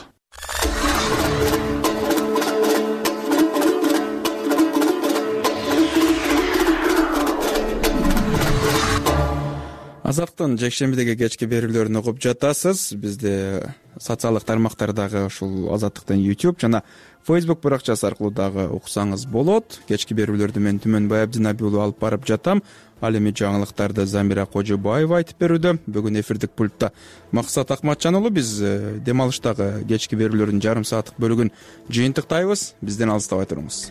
Азаттын жекшембидеги кечки берүүлөрүн угуп жатасыз. Бизде социалдык тармактардагы ушул Азаттыктын YouTube жана Facebook баракчасы аркылуу дагы уксаңыз болот. Кечки берүүлөрдү мен Түмөнбай Абдинабий уулу алып барып жатам. Ал эми жаңылыктарды Замира Кожобаева айтып берүүдө. Бүгүн эфирдик пультта Максат Акматжан уулу. Биз дем алыштагы кечки берүүлөрдүн жарым сааттык бөлүгүн жыйынтыктайбыз. Бизден алыстабай туруңуз.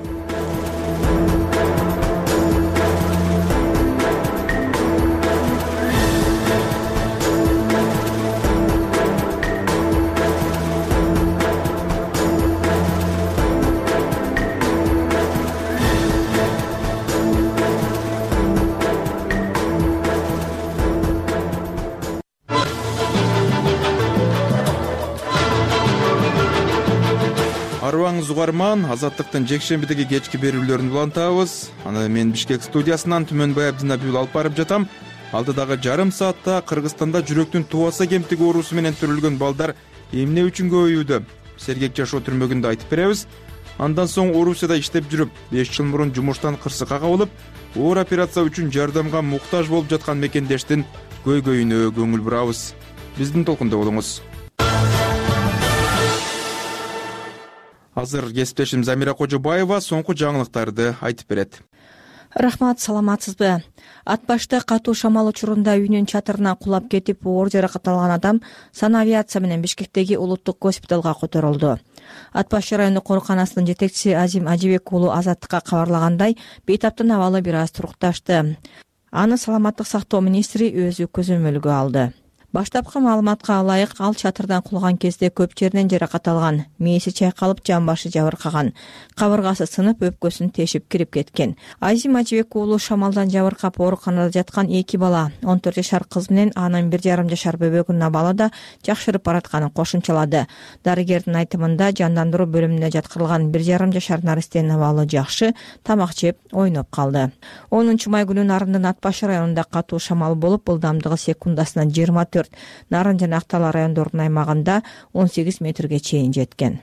Арыбаңыз угарман, Азаттыктын жекшембидеги кечки берүүлөрүн улантабыз. Аны мен Бишкек студиясынан Түмөнбай Абдинабиул алып барып жатам. Алдыдагы жарым саатта Кыргызстанда жүрөктүн тубаса кемтиги оорусу менен төрөлгөн балдар эмне үчүн көбөйүүдө? Сергек жашоо түрмөгүндө айтып беребиз. Андан соң Орусияда иштеп жүрүп, беш жыл мурун жумуштан кырсыкка кабылып, оор операция үчүн жардамга муктаж болуп жаткан мекендештин көйгөйүнө көңүл бурабыз. Биздин толкунда болуңуз. Азыр кесиптешим Замира Кожобаева соңку жаңылыктарды айтып берет. Рахмат, саламатсызбы? Ат башта катуу шамал учурунда үйүнүн чатырына кулап кетип, оор жаракат алган адам санавиация менен Бишкектеги улуттук госпиталга которулду. Ат баш райондук ооруканасынын жетекчиси Азим Ажибек уулу Азаттыкка кабарлагандай, бейтаптын абалы бир аз турукташты. Аны саламаттык сактоо министри өзү көзөмөлгө алды. Баштапкы маалыматка ылайык, ал чатырдан кулган кезде көп жеринен жаракат алган, мээси чайкалып, жан башы жабыркаган, кабыргасы сынып, өпкөсүн тешип кирип кеткен. Азим Ажибек уулу шамалдан жабыркап ооруканада жаткан эки бала, он төрт жашар кыз менен анын бир жарым жашар бөбөгүнүн абалы да жакшырып баратканын кошумчалады. Дарыгердин айтымында, жандандыруу бөлүмүнө жаткырылган бир жарым жашар наристенин абалы жакшы, тамак жеп, ойноп калды. онунчу май күнү Нарындын Ат баш районунда катуу шамал болуп, ылдамдыгы секундасына жыйырма төрт, Нарын жана Актала райондорунун аймагында он сегиз метрге чейин жеткен.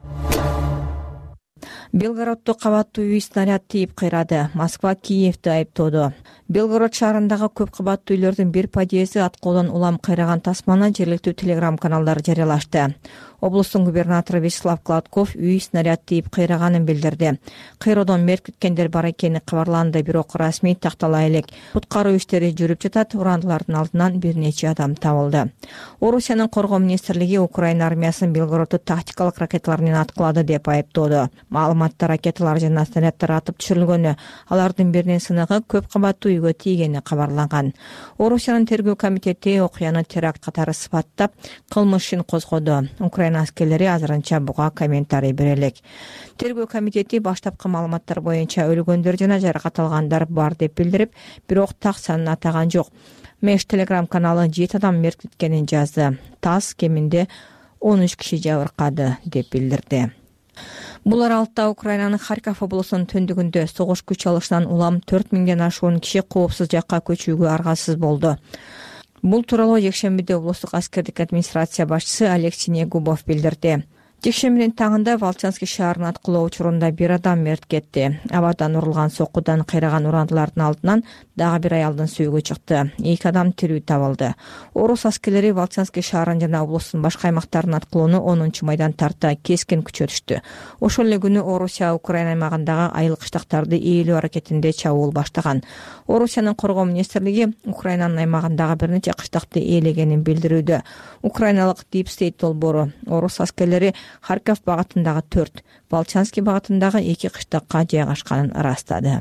Белгороддо кабаттуу үй снаряд тийип кыйрады. Москва Киевди айыптоодо. Белгород шаарындагы көп кабаттуу үйлөрдүн бир подъезди аткоодон улам кыйраган тасманы жергиликтүү телеграм-каналдар жарыялашты. Облустун губернатору Вячеслав Гладков үй снаряд тийип кыйраганын билдирди. Кыйроодон мерт кеткендер бар экени кабарланды, бирок расмий тактала элек. Куткаруу иштери жүрүп жатат, урандылардын алдынан бир нече адам табылды. Орусиянын коргоо министрлиги Украина армиясын Белгородду тактикалык ракеталар менен аткылады деп айыптоодо. Маалыматта ракеталар жана снаряддар атып түшүрүлгөнү, алардын биринин сыныгы көп кабаттуу үйгө тийгени кабарланган. Орусиянын тергөө комитети окуяны теракт катары сыпаттап, кылмыш ишин козгоду. Украина аскерлери азырынча буга комментарий бере элек. Тергөө комитети баштапкы маалыматтар боюнча өлгөндөр жана жаракат алгандар бар деп билдирип, бирок так санын атаган жок. Меш телеграм-каналы жети адам мерт кеткенин жазды. ТАСС кеминде он үч киши жабыркады деп билдирди. Бул аралыкта Украинанын Харьков облусунун түндүгүндө согуш күч алышынан улам төрт миңден ашуун киши коопсуз жакка көчүүгө аргасыз болду. Бул тууралуу жекшембиде облустук аскердик администрация башчысы Алексей Негубов билдирди. Жекшембинин таңында Волчанский шаарынын аткылоо учурунда бир адам мерт кетти. Абадан урулган соккудан кыйраган урандылардын алдынан дагы бир аялдын сүйүгү чыкты. Эки адам тирүү табылды. Орус аскерлери Волчанский шаарын жана облустун башка аймактарын аткылоону онунчу майдан тарта кескин күчөтүштү. Ошол эле күнү Орусия Украина аймагындагы айыл кыштактарды ээлөө аракетинде чабуул баштаган. Орусиянын коргоо министрлиги Украинанын аймагындагы бир нече кыштакты ээлегенин билдирүүдө. Украиналык Deep State долбоору орус аскерлери Харьков багытындагы төрт, Волчанский багытындагы эки кыштакка жайгашканын ырастады.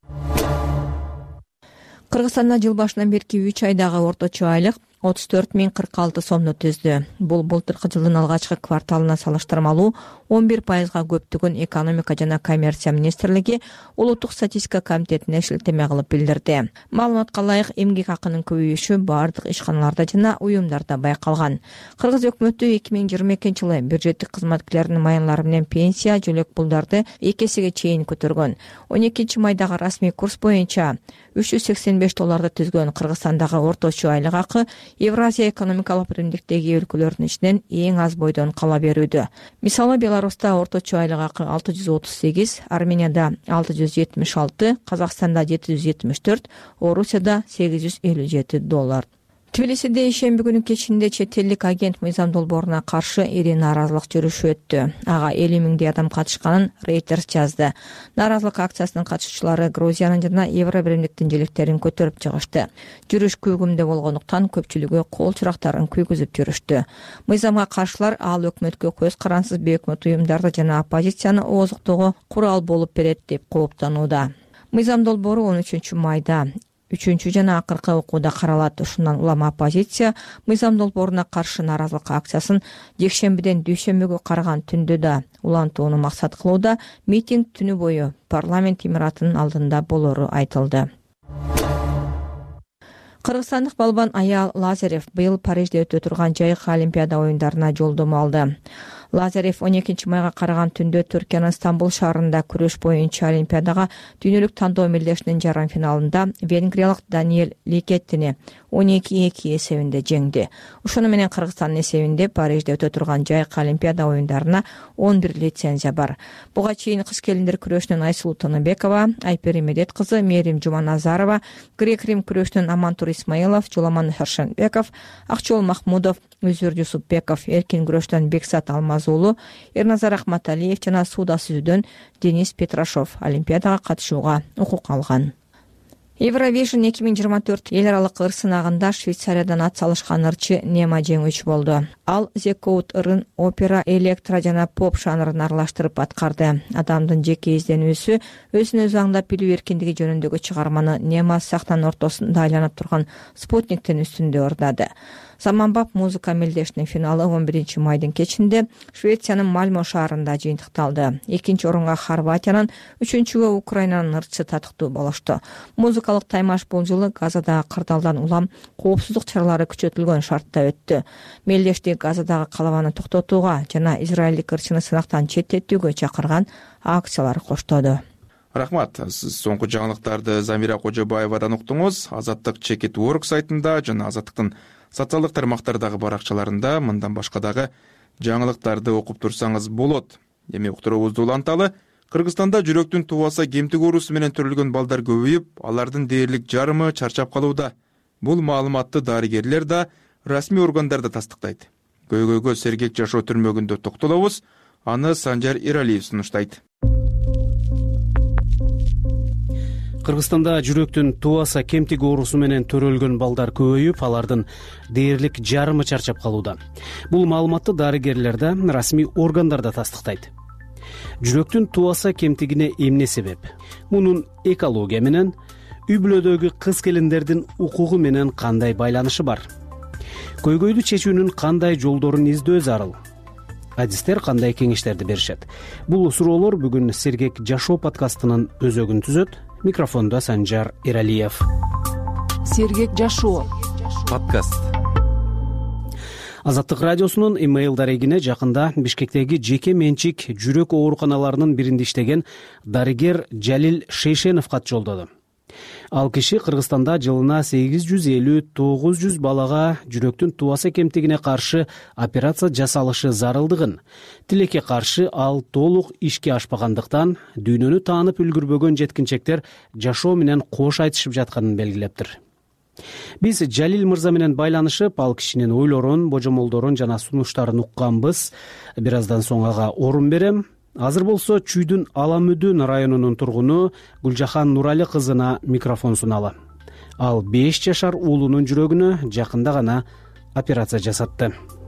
Кыргызстанда жыл башынан берки үч айдагы орточо айлык отуз төрт миң кырк алты сомду түздү. Бул былтыркы жылдын алгачкы кварталына салыштырмалуу он бир пайызга көптүгүн экономика жана коммерция министрлиги улуттук статистика комитетине шилтеме кылып билдирди. Маалыматка ылайык, эмгек акынын көбөйүшү бардык ишканаларда жана уюмдарда байкалган. Кыргыз өкмөтү эки миң жыйырма экинчи жылы бюджеттик кызматкерлердин маянлары менен пенсия, жөлөк пулдарды эки эсеге чейин көтөргөн. он экинчи майдагы расмий курс боюнча үч жүз сексен беш долларды түзгөн Кыргызстандагы орточо айлык акы Евразия экономикалык биримдиктеги өлкөлөрдүн ичинен эң аз бойдон кала берүүдө. Мисалы, Беларуста орточо айлык акы алты жүз отуз сегиз, Арменияда алты жүз жетимиш алты, Казакстанда жети жүз жетимиш төрт, Орусияда сегиз жүз элүү жети доллар. Тбилисиде ишемби күнү кечинде чет элдик агент мыйзам долбооруна каршы ири нааразылык жүрүшү өттү. Ага элүү миңдей адам катышканын Reuters жазды. Нааразылык акциясынын катышуучулары Грузиянын жана Евробиримдиктин желектерин көтөрүп чыгышты. Жүрүш күйгүмдө болгондуктан көпчүлүгү кол чурактарын күйгүзүп жүрүштү. Мыйзамга каршылар ал өкмөткө көз карансыз бейөкмөт уюмдарды жана оппозицияны ооздуктоого курал болуп берет деп кооптонууда. Мыйзам долбоору он үчүнчү майда үчүнчү жана акыркы окууда каралат. Ушундан улам оппозиция мыйзам долбооруна каршы нааразылык акциясын жекшембиден дүйшөмбүгө караган түндө да улантууну максат кылууда. Митинг түнү бою парламент имаратынын алдында болору айтылды. Кыргызстандык балбан Аял Лазарев быйыл Парижде өтө турган жайык олимпиада оюндарына жолдомо алды. Лазарев он экинчи майга караган түндө Түркиянын Стамбул шаарында күрөш боюнча олимпиадага дүйнөлүк тандоо мелдешинин жарым финалында венгриялык Даниэль Ликеттини он эки эки эсебинде жеңди. Ошону менен Кыргызстандын эсебинде Парижде өтө турган жайык олимпиада оюндарына он бир лицензия бар. Буга чейин кыз келиндер күрөшүнөн Айсулуу Тыныбекова, Айпери Медет кызы Мерим Жуманазарова, грек-рим күрөшүнөн Амантур Исмаилов, Жуламан Харшенбеков, Акчол Махмудов, Үзүр Жусупбеков, эркин күрөштөн Бексат Алмазуулу, Эрназар Ахматалиев жана сууда сүзүүдөн Денис Петрашов олимпиадага катышууга укук алган. Евровижн эки миң жыйырма төрт эл аралык ыр сынагында Швейцариядан ат салышкан ырчы Нема жеңүүчү болду. Ал The Code ырын опера, электро жана поп жанрын аралаштырып аткарды. Адамдын жеке изденүүсү, өзүн өзү аңдап билүү эркиндиги жөнүндөгү чыгарманы Нема сахнанын ортосунда айланып турган спутниктин үстүндө ордады. Заманбап музыка мелдешинин финалы он биринчи майдын кечинде Швециянын Мальмо шаарында жыйынтыкталды. Экинчи орунга Хорватиянын, үчүнчүгө Украинанын ырчысы татыктуу болушту. Музыкалык таймаш бул жылы Газадагы кырдаалдан улам коопсуздук чаралары күчөтүлгөн шартта өттү. Мелдешти Газадагы калабаны токтотууга жана израилдик ырчыны сынактан четтетүүгө чакырган акциялар коштоду. Рахмат. Сиз соңку жаңылыктарды Замира Кожобаевадан уктуңуз. Азаттык Чекит Work сайтында жана Азаттыктын социалдык тармактардагы баракчаларында мындан башка дагы жаңылыктарды окуп турсаңыз болот. Эми уктуруубузду уланталы. Кыргызстанда жүрөктүн тубаса кемтик оорусу менен төрөлгөн балдар көбөйүп, алардын дээрлик жарымы чарчап калууда. Бул маалыматты дарыгерлер да, расмий органдар да тастыктайт. Көйгөйгө сергек жашоо түрмөгүндө токтолобуз. Аны Санжар Иралиев сунуштайт. Кыргызстанда жүрөктүн тубаса кемтик оорусу менен төрөлгөн балдар көбөйүп, алардын дээрлик жарымы чарчап калууда. Бул маалыматты дарыгерлер да, расмий органдар да тастыктайт. Жүрөктүн тубаса кемтигине эмне себеп? Мунун экология менен, үй бүлөдөгү кыз келиндердин укугу менен кандай байланышы бар? Көйгөйдү чечүүнүн кандай жолдорун издөө зарыл? Адистер кандай кеңештерди беришет? Бул суроолор бүгүн Сергек жашоо подкастынын өзөгүн түзөт. Микрофонда Санжар Иралиев. Сергек жашоо подкаст. Азаттык радиосунун имейл дарегине жакында Бишкектеги жеке менчик жүрөк ооруканаларынын биринде иштеген дарыгер Жалил Шейшенов кат жолдоду. Ал киши Кыргызстанда жылына сегиз жүз элүү тогуз жүз балага жүрөктүн тубаса кемтигине каршы операция жасалышы зарылдыгын, тилекке каршы ал толук ишке ашпагандыктан дүйнөнү таанып үлгүрбөгөн жеткинчектер жашоо менен кош айтышып жатканын белгилептир. Биз Жалил мырза менен байланышып, ал кишинин ойлорун, божомолдорун жана сунуштарын укканбыз. Бир аздан соң ага орун берем. Азыр болсо Чүйдүн Аламүдүн районунун тургуну Гүлжахан Нурали кызына микрофон суналы. Ал беш жашар уулунун жүрөгүнө жакында гана операция жасатты.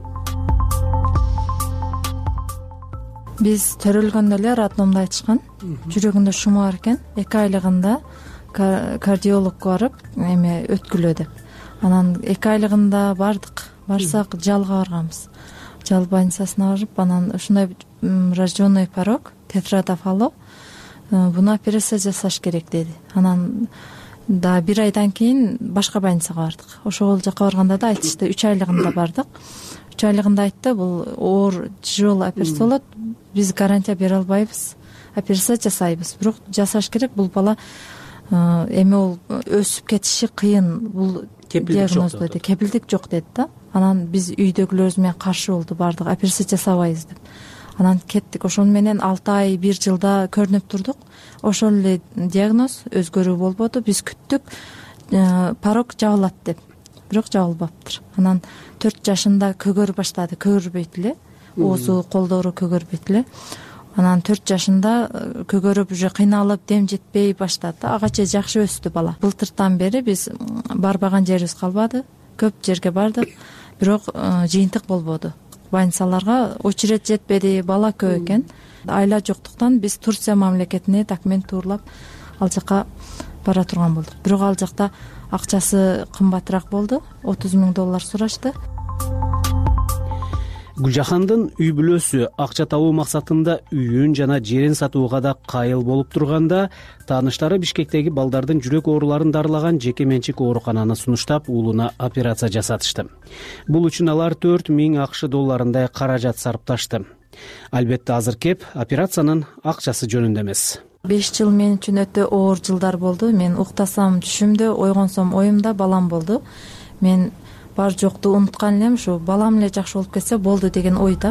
Биз төрөлгөндө эле роддомдо айтышкан, жүрөгүндө шума бар экен, эки айлыгында кардиологко барып, эме өткүлө деп. Анан эки айлыгында бардык, барсак жалга барганбыз. Жал больницасына барып, анан ушундай рожденный порог, тетрадофало, буну операция жасаш керек деди. Анан да бир айдан кийин башка больницага бардык. Ошол жака барганда да айтышты, үч айлыгында бардык. үч айлыгында айтты, бул оор тяжелый операция болот, биз гарантия бере албайбыз, операция жасайбыз. Бирок жасаш керек, бул бала эми ол өсүп кетиши кыйын, бул диагноз деди, кепилдик жок деди да. Анан биз үйдөгүлөрүбүз менен каршы болду, бардык, операция жасабайбыз деп. Анан кеттик. Ошол менен алты ай, бир жылда көрүнүп турдук. Ошол эле диагноз, өзгөрүү болбоду. Биз күттүк, порог жабылат деп. бирок жабылбаптыр. Анан төрт жашында көгөрө баштады, көгөрбөйт эле, оозу колдору көгөрбөйт эле. Анан төрт жашында көгөрүп уже кыйналып дем жетпей баштады. Ага чейин жакшы өстү бала. Былтыртан бери биз барбаган жерибиз калбады. Көп жерге бардык, бирок жыйынтык болбоду. Больницаларга очередь жетпеди, бала көп экен. Айла жоктуктан биз Турция мамлекетине документ тууралап ал жака бара турган болдук. Бирок ал жакта акчасы кымбатыраак болду. отуз миң доллар сурашты. Гүлжахандын үй бүлөсү акча табуу максатында үйүн жана жерин сатууга да кайыл болуп турганда, тааныштары Бишкектеги балдардын жүрөк ооруларын дарылаган жеке менчик оорукананы сунуштап, уулуна операция жасатышты. Бул үчүн алар төрт миң акш долларындай каражат сарпташты. Албетте азыр кеп операциянын акчасы жөнүндө эмес. беш жыл мен үчүн өтө оор жылдар болду. Мен уктасам түшүмдө, ойгонсом оюмда балам болду. Мен бар жокту унуткан элем, ушу балам эле жакшы болуп кетсе болду деген ойда.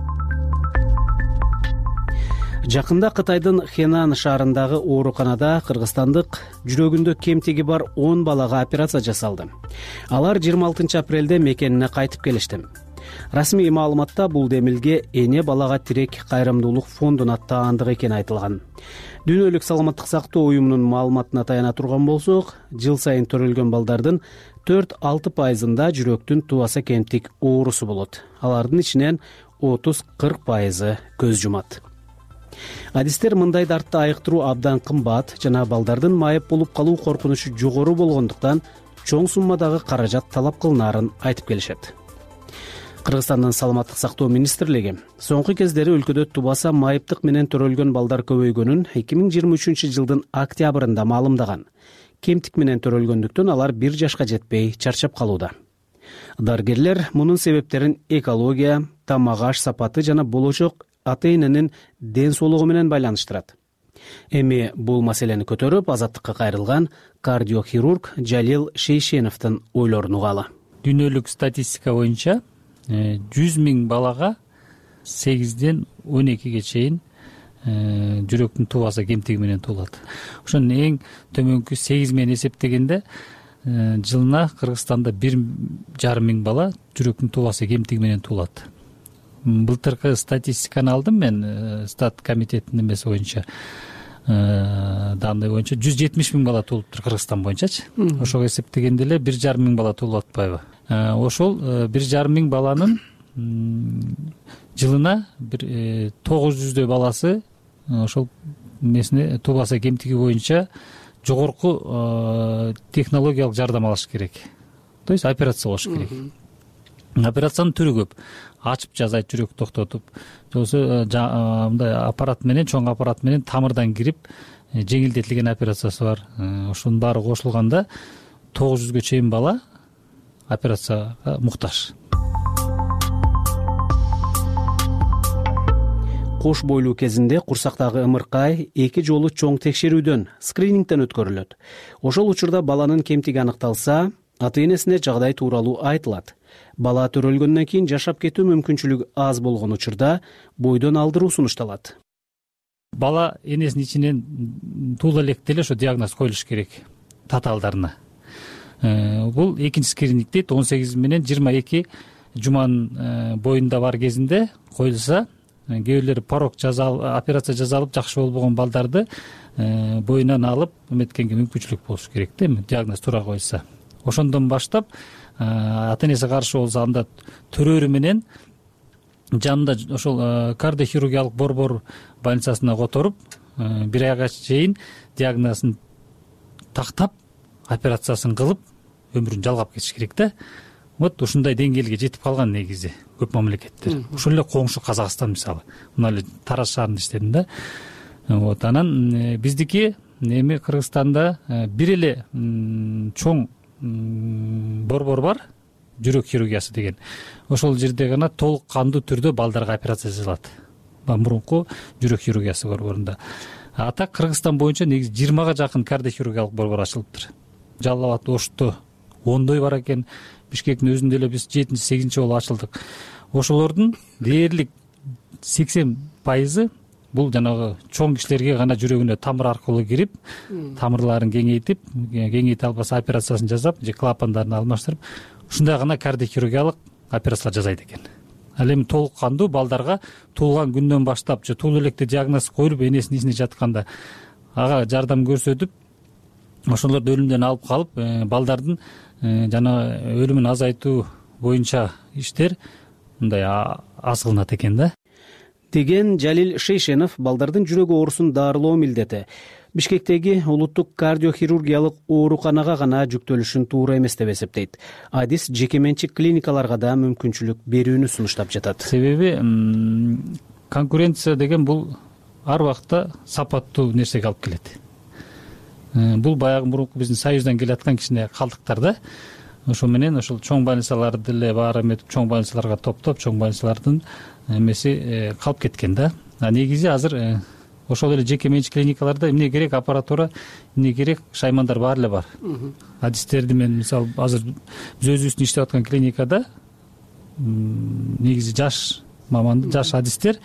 Жакында Кытайдын Хенан шаарындагы ооруканада кыргызстандык жүрөгүндө кемтиги бар он балага операция жасалды. Алар жыйырма алтынчы апрелде мекенине кайтып келишти. Расмий маалыматта бул демилге эне балага тирек кайрымдуулук фондун аттаандыгы экени айтылган. Дүйнөлүк саламаттык сактоо уюмунун маалыматына таяна турган болсок, жыл сайын төрөлгөн балдардын төрт алты пайызында жүрөктүн тубаса кемтик оорусу болот. Алардын ичинен отуз кырк пайызы көз жумат. Адистер мындай дартты айыктыруу абдан кымбат жана балдардын майып болуп калуу коркунучу жогору болгондуктан чоң суммадагы каражат талап кылынаарын айтып келишет. Кыргызстандын саламаттык сактоо министрлиги соңку кездери өлкөдө тубаса майыптык менен төрөлгөн балдар көбөйгөнүн эки миң жыйырма үчүнчү жылдын октябрында маалымдаган. Кемтик менен төрөлгөндүктөн алар бир жашка жетпей чарчап калууда. Дарыгерлер мунун себептерин экология, тамак аш сапаты жана болочок ата-эненин ден соолугу менен байланыштырат. Эми бул маселени көтөрүп, азаттыкка кайрылган кардиохирург Жалил Шейшеновдун ойлорун угалы. Дүйнөлүк статистика боюнча жүз миң балага сегизден он экиге чейин жүрөктүн тубаса кемтиги менен туулат. Ошонун эң төмөнкү сегиз менен эсептегенде жылына Кыргызстанда бир жарым миң бала жүрөктүн тубасы кемтиги менен туулат. Былтыркы статистиканы алдым мен, стат комитетинин эмеси боюнча, данный боюнча жүз жетимиш миң бала туулуптур Кыргызстан боюнчачы. Ошого эсептегенде эле бир жарым миң бала туулуп атпайбы? Ошол бир жарым миң баланын жылына бир тогуз жүздөй баласы ошол эмесине тубаса кемтиги боюнча жогорку технологиялык жардам алыш керек. То есть операция кылыш керек. Операциянын түрү көп. Ачып жазайт, жүрөк токтотуп, же болбосо мындай аппарат менен, чоң аппарат менен тамырдан кирип жеңилдетилген операциясы бар. Ошонун баары кошулганда тогуз жүзгө чейин бала операцияга муктаж. Кош бойлуу кезинде курсактагы ымыркай эки жолу чоң текшерүүдөн, скринингден өткөрүлөт. Ошол учурда баланын кемтиги аныкталса, ата-энесине жагдай тууралуу айтылат. Бала төрөлгөндөн кийин жашап кетүү мүмкүнчүлүгү аз болгон учурда бойдон алдыруу сунушталат. Бала энесинин ичинен туула электе эле ошо диагноз коюлуш керек татаалдарына. Бул экинчи скрининг дейт, он сегиз менен жыйырма эки жуманын боюнда бар кезинде коюлса, кээ бирлери порог жасалып, операция жасалып жакшы болбогон балдарды боюнан алып эметкенге мүмкүнчүлүк болуш керек да, эми диагноз туура коюлса. Ошондон баштап ата-энеси каршы болсо, анда төрөрү менен жанында ошол кардиохирургиялык борбор больницасына которуп, бир айга чейин диагнозун тактап, операциясын кылып, өмүрүн жалгап кетиш керек да. Вот ушундай деңгээлге жетип калган негизи көп мамлекеттер. Ошол эле коңшу Казакстан мисалы. Мына эле Тараз шаарында иштедим да. Вот анан биздики эми Кыргызстанда бир эле чоң борбор бар, жүрөк хирургиясы деген. Ошол жерде гана толук кандуу түрдө балдарга операция жасалат. Мурунку жүрөк хирургиясы борборунда. А так Кыргызстан боюнча негизи жыйырмага жакын кардиохирургиялык борбор ачылыптыр. Жалал абад, Ошто ондой бар экен. Бишкектин өзүндө эле биз жетинчи сегизинчи болуп ачылдык. Ошолордун дээрлик сексен пайызы бул жанагы чоң кишилерге гана жүрөгүнө тамыр аркылуу кирип, тамырларын кеңейтип, кеңейте албаса операциясын жасап же клапандарын алмаштырып, ушундай гана кардиохирургиялык операциялар жасайт экен. Ал эми толук кандуу балдарга туулган күндөн баштап же туулуу электе диагноз коюлуп энесинин ичинде жатканда ага жардам көрсөтүп, ошолорду өлүмдөн алып калып, балдардын жана өлүмүн азайтуу боюнча иштер мындай аз кылынат экен да, деген Жалил Шейшенов балдардын жүрөк оорусун дарылоо милдети Бишкектеги улуттук кардиохирургиялык ооруканага гана жүктөлүшүн туура эмес деп эсептейт. Адис жеке менчик клиникаларга да мүмкүнчүлүк берүүнү сунуштап жатат. Себеби конкуренция деген бул ар убакта сапаттуу нерсеге алып келет. Бул баягы мурунку биздин союздан келаткан кичине калдыктар да. Ошо менен ошол чоң больницаларды деле баары эметип, чоң больницаларга топтоп, чоң больницалардын эмеси калып кеткен да. А негизи азыр ошол эле жеке менчик клиникаларда эмне керек, аппаратура эмне керек, шаймандар баары эле бар. Адистерди мен мисалы азыр биз өзүбүздүн иштеп аткан клиникада негизи жаш маман, жаш адистер,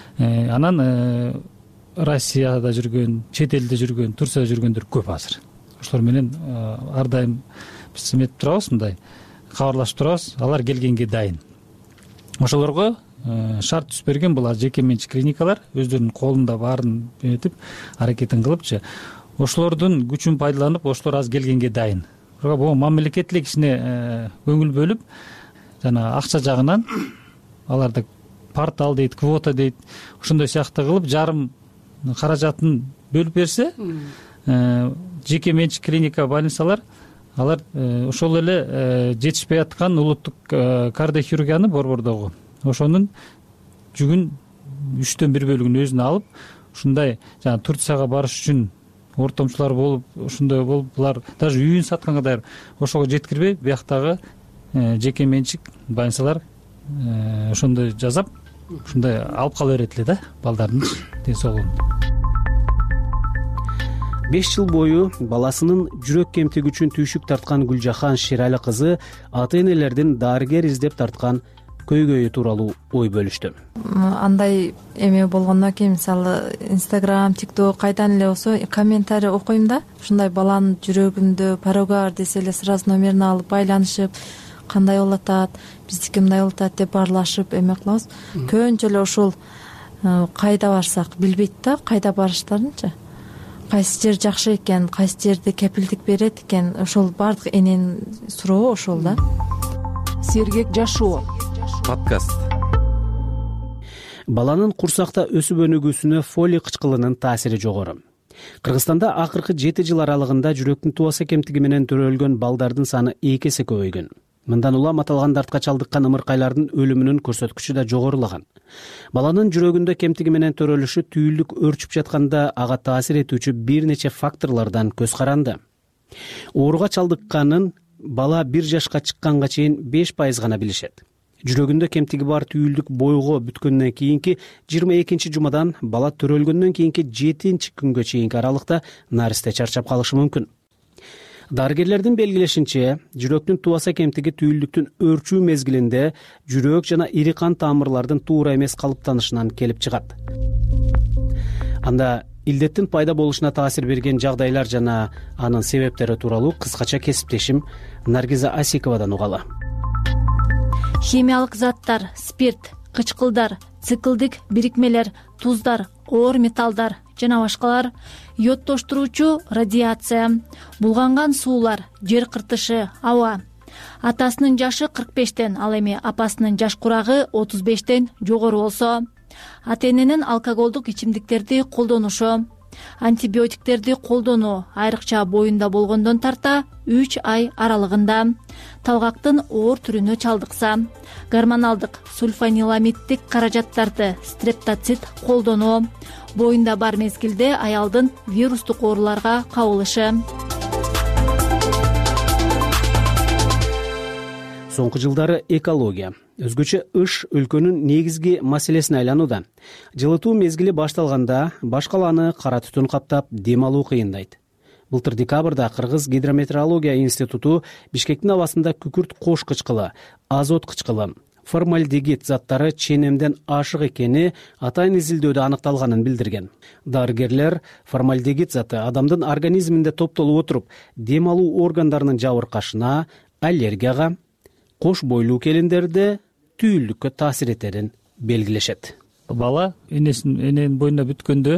анан Россияда жүргөн, чет элде жүргөн, Турцияда жүргөндөр көп азыр. Ошолор менен ар дайым биз эметип турабыз, мындай кабарлашып турабыз, алар келгенге дайын. Ошолорго шарт түзүп берген бул жеке менчик клиникалар өздөрүнүн колунда баарын эметип, аракетин кылыпчы, ошолордун күчүн пайдаланып, ошолор азыр келгенге дайын. Бирок бул мамлекет эле кичине көңүл бөлүп, жана акча жагынан аларды портал дейт, квота дейт, ошондой сыяктуу кылып жарым каражатын бөлүп берсе, жеке менчик клиника, больницалар алар ошол эле жетишпей аткан улуттук кардиохирургияны борбордогу ошонун жүгүн үчтөн бир бөлүгүн өзүнө алып, ушундай жана Турцияга барыш үчүн ортомчулар болуп, ошондой болуп, булар даже үйүн сатканга даяр, ошого жеткирбей, бияктагы жеке менчик больницалар ошондой жасап, ушундай алып кала берет эле да балдардын ден соолугун. беш жыл бою баласынын жүрөк кемтиги үчүн түйшүк тарткан Гүлжахан Шерали кызы ата-энелердин дарыгер издеп тарткан көйгөйү тууралуу ой бөлүштү. Андай эме болгондон кийин мисалы Instagram, TikTok кайдан эле болсо комментарий окуйм да, ушундай баланын жүрөгүндө порогу бар десе эле сразу номерин алып байланышып, кандай болуп атат, биздики мындай болуп атат деп баарлашып эме кылабыз. Көбүнчө эле ушул кайда барсак билбейт да, кайда барыштарынчы. Кайсы жер жакшы экен, кайсы жерде кепилдик берет экен, ошол бардык эненин сурообу ошол да. Сергек жашоо подкаст. Баланын курсакта өсүп өнүгүүсүнө фолий кычкылынын таасири жогору. Кыргызстанда акыркы жети жыл аралыгында жүрөктүн тубаса кемтиги менен төрөлгөн балдардын саны эки эсе көбөйгөн. Мындан улам аталган дартка чалдыккан ымыркайлардын өлүмүнүн көрсөткүчү да жогорулаган. Баланын жүрөгүндө кемтиги менен төрөлүшү түйүлдүк өрчүп жатканда ага таасир этүүчү бир нече факторлордон көз каранды. Ооруга чалдыкканын бала бир жашка чыкканга чейин беш пайыз гана билишет. Жүрөгүндө кемтиги бар түйүлдүк бойго бүткөндөн кийинки жыйырма экинчи жумадан бала төрөлгөндөн кийинки жетинчи күнгө чейинки аралыкта наристе чарчап калышы мүмкүн. Дарыгерлердин белгилешинче, жүрөктүн тубаса кемтиги түйүлдүктүн өрчүү мезгилинде жүрөк жана ири кан тамырлардын туура эмес калыптанышынан келип чыгат. Анда илдеттин пайда болушуна таасир берген жагдайлар жана анын себептери тууралуу кыскача кесиптешим Наргиза Асиковадан угалы. Химиялык заттар, спирт, кычкылдар, циклдик бирикмелер, туздар, оор металлдар жана башкалар, йодтоштуруучу радиация, булганган суулар, жер кыртышы, аба. Атасынын жашы кырк бештен, ал эми апасынын жаш курагы отуз бештен жогору болсо, ата-эненин алкоголдук ичимдиктерди колдонушу, антибиотиктерди колдонуу айрыкча боюнда болгондон тарта үч ай аралыгында, талгактын оор түрүнө чалдыкса, гормоналдык сульфаниламиддик каражаттарды, стрептоцит колдонуу, боюнда бар мезгилде аялдын вирустук ооруларга кабылышы. Соңку жылдары экология, өзгөчө ыш өлкөнүн негизги маселесине айланууда. Жылытуу мезгили башталганда баш каланы кара түтүн каптап, дем алуу кыйындайт. Былтыр декабрда Кыргыз гидрометеорология институту Бишкектин абасында күкүрт кош кычкылы, азот кычкылы, формальдегид заттары ченемден ашык экени атайын изилдөөдө аныкталганын билдирген. Дарыгерлер формальдегид заты адамдын организминде топтолуп отуруп, дем алуу органдарынын жабыркашына, аллергияга, кош бойлуу келиндерде түйүлдүккө таасир этерин белгилешет. Бала энесин эненин боюна бүткөндө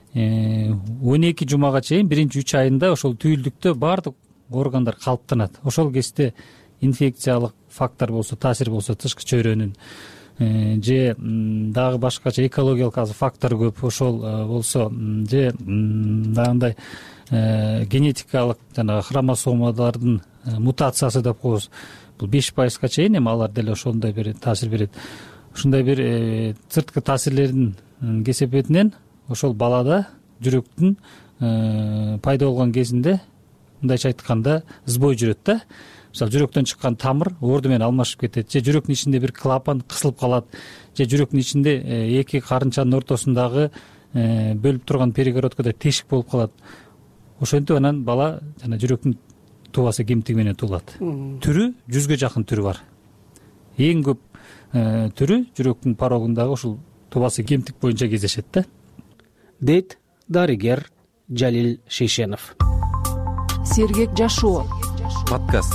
он эки жумага чейин биринчи үч айында ошол түйүлдүктө баардык органдар калыптанат. Ошол кезде инфекциялык фактор болсо, таасир болсо, тышкы чөйрөнүн же дагы башкача экологиялык азыр фактор көп, ошол болсо же дагындай генетикалык жанагы хромосомалардын мутациясы деп коебуз. Бул беш пайызга чейин эми алар деле ошондой бир таасир берет. Ушундай бир сырткы таасирлердин кесепетинен ошол балада жүрөктүн пайда болгон кезинде, мындайча айтканда, сбой жүрөт да. Мисалы, жүрөктөн чыккан тамыр орду менен алмашып кетет, же жүрөктүн ичинде бир клапан кысылып калат, же жүрөктүн ичинде эки карынчанын ортосундагы бөлүп турган перегородкада тешик болуп калат. Ошентип анан бала жана жүрөктүн тубасы кемтиги менен туулат. Түрү жүзгө жакын түрү бар. Эң көп түрү жүрөктүн порогундагы ушул тубасы кемтик боюнча кездешет да. Дейт дарыгер Жалил Шейшенов. Сергек жашоо подкаст.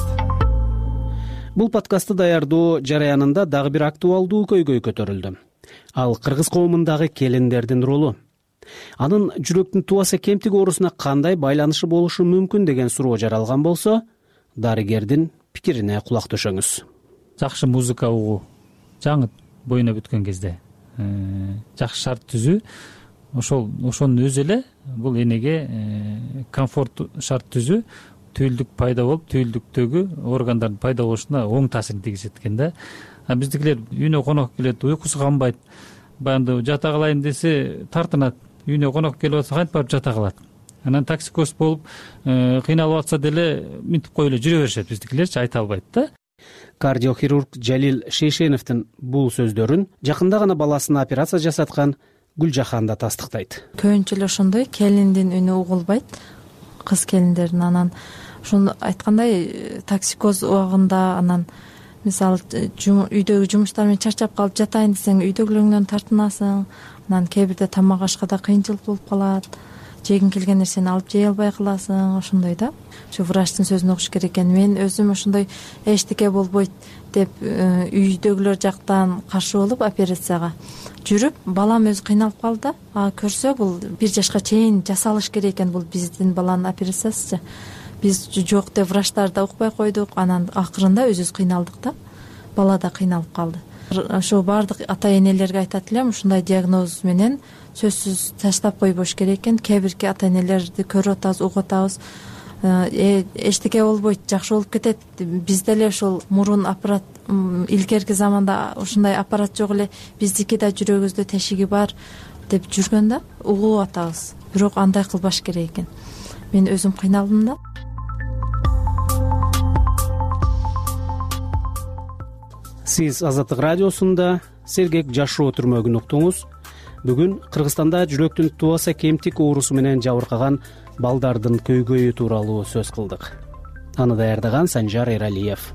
Бул подкастты даярдоо жараянында дагы бир актуалдуу көйгөй көтөрүлдү. Ал кыргыз коомундагы келиндердин ролу. Анын жүрөктүн тубасы кемтик оорусуна кандай байланышы болушу мүмкүн деген суроо жаралган болсо, дарыгердин пикирине кулак төшөңүз. Жакшы музыка угуу, жаңы боюна бүткөн кезде жакшы шарт түзүү, ошол ошонун өзү эле бул энеге комфорт шарт түзүү, түйүлдүк пайда болуп, түйүлдүктөгү органдардын пайда болушуна оң таасирин тийгизет экен да. А биздикилер үйүнө конок келет, уйкусу канбайт, баягы жата калайын десе тартынат, үйүнө конок келип атса кантип барып жата калат. Анан токсикоз болуп кыйналып атса деле минтип коюп эле жүрө беришет, биздикилерчи айта албайт да. Кардиохирург Жалил Шейшеновдун бул сөздөрүн жакында гана баласына операция жасаткан Гүлжахан да тастыктайт. Көбүнчө эле ошондой келиндин үнү угулбайт, кыз келиндердин. Анан ошону айткандай токсикоз убагында, анан мисалы үйдөгү жумуштар менен чарчап калып жатайын десең үйдөгүлөрүңдөн тартынасың, анан кээ бирде тамак ашкада кыйынчылык болуп калат, жегиң келген нерсени алып жей албай каласың, ошондой да. Ошо врачтын сөзүн угуш керек экен. Мен өзүм ошондой эчтеке болбойт деп үйдөгүлөр жактан каршы болуп операцияга жүрүп, балам өзү кыйналып калды. А көрсө бул бир жашка чейин жасалыш керек экен, бул биздин баланын операциясычы. Биз жок деп врачтар да укпай койдук, анан акырында өзүбүз кыйналдык да. Бала да кыйналып калды. Ошо баардык ата энелерге айтат элем, ушундай диагноз менен сөзсүз таштап койбош керек экен. Кээ бирки ата энелерди көрүп атабыз, угуп атабыз. Эчтеке болбойт, жакшы болуп кетет. Бизде эле ошол мурун аппарат, илгерки заманда ушундай аппарат жок эле, биздики да жүрөгүбүздө тешиги бар деп жүргөн да, угуп атабыз. Бирок андай кылбаш керек экен. Мен өзүм кыйналдым да. Сиз Азаттык радиосунда Сергек жашоо түрмөгүн уктуңуз. Бүгүн Кыргызстанда жүрөктүн тубасы кемтик оорусу менен жабыркаган балдардын көйгөйү тууралуу сөз кылдык. Аны даярдаган Санжар Эралиев.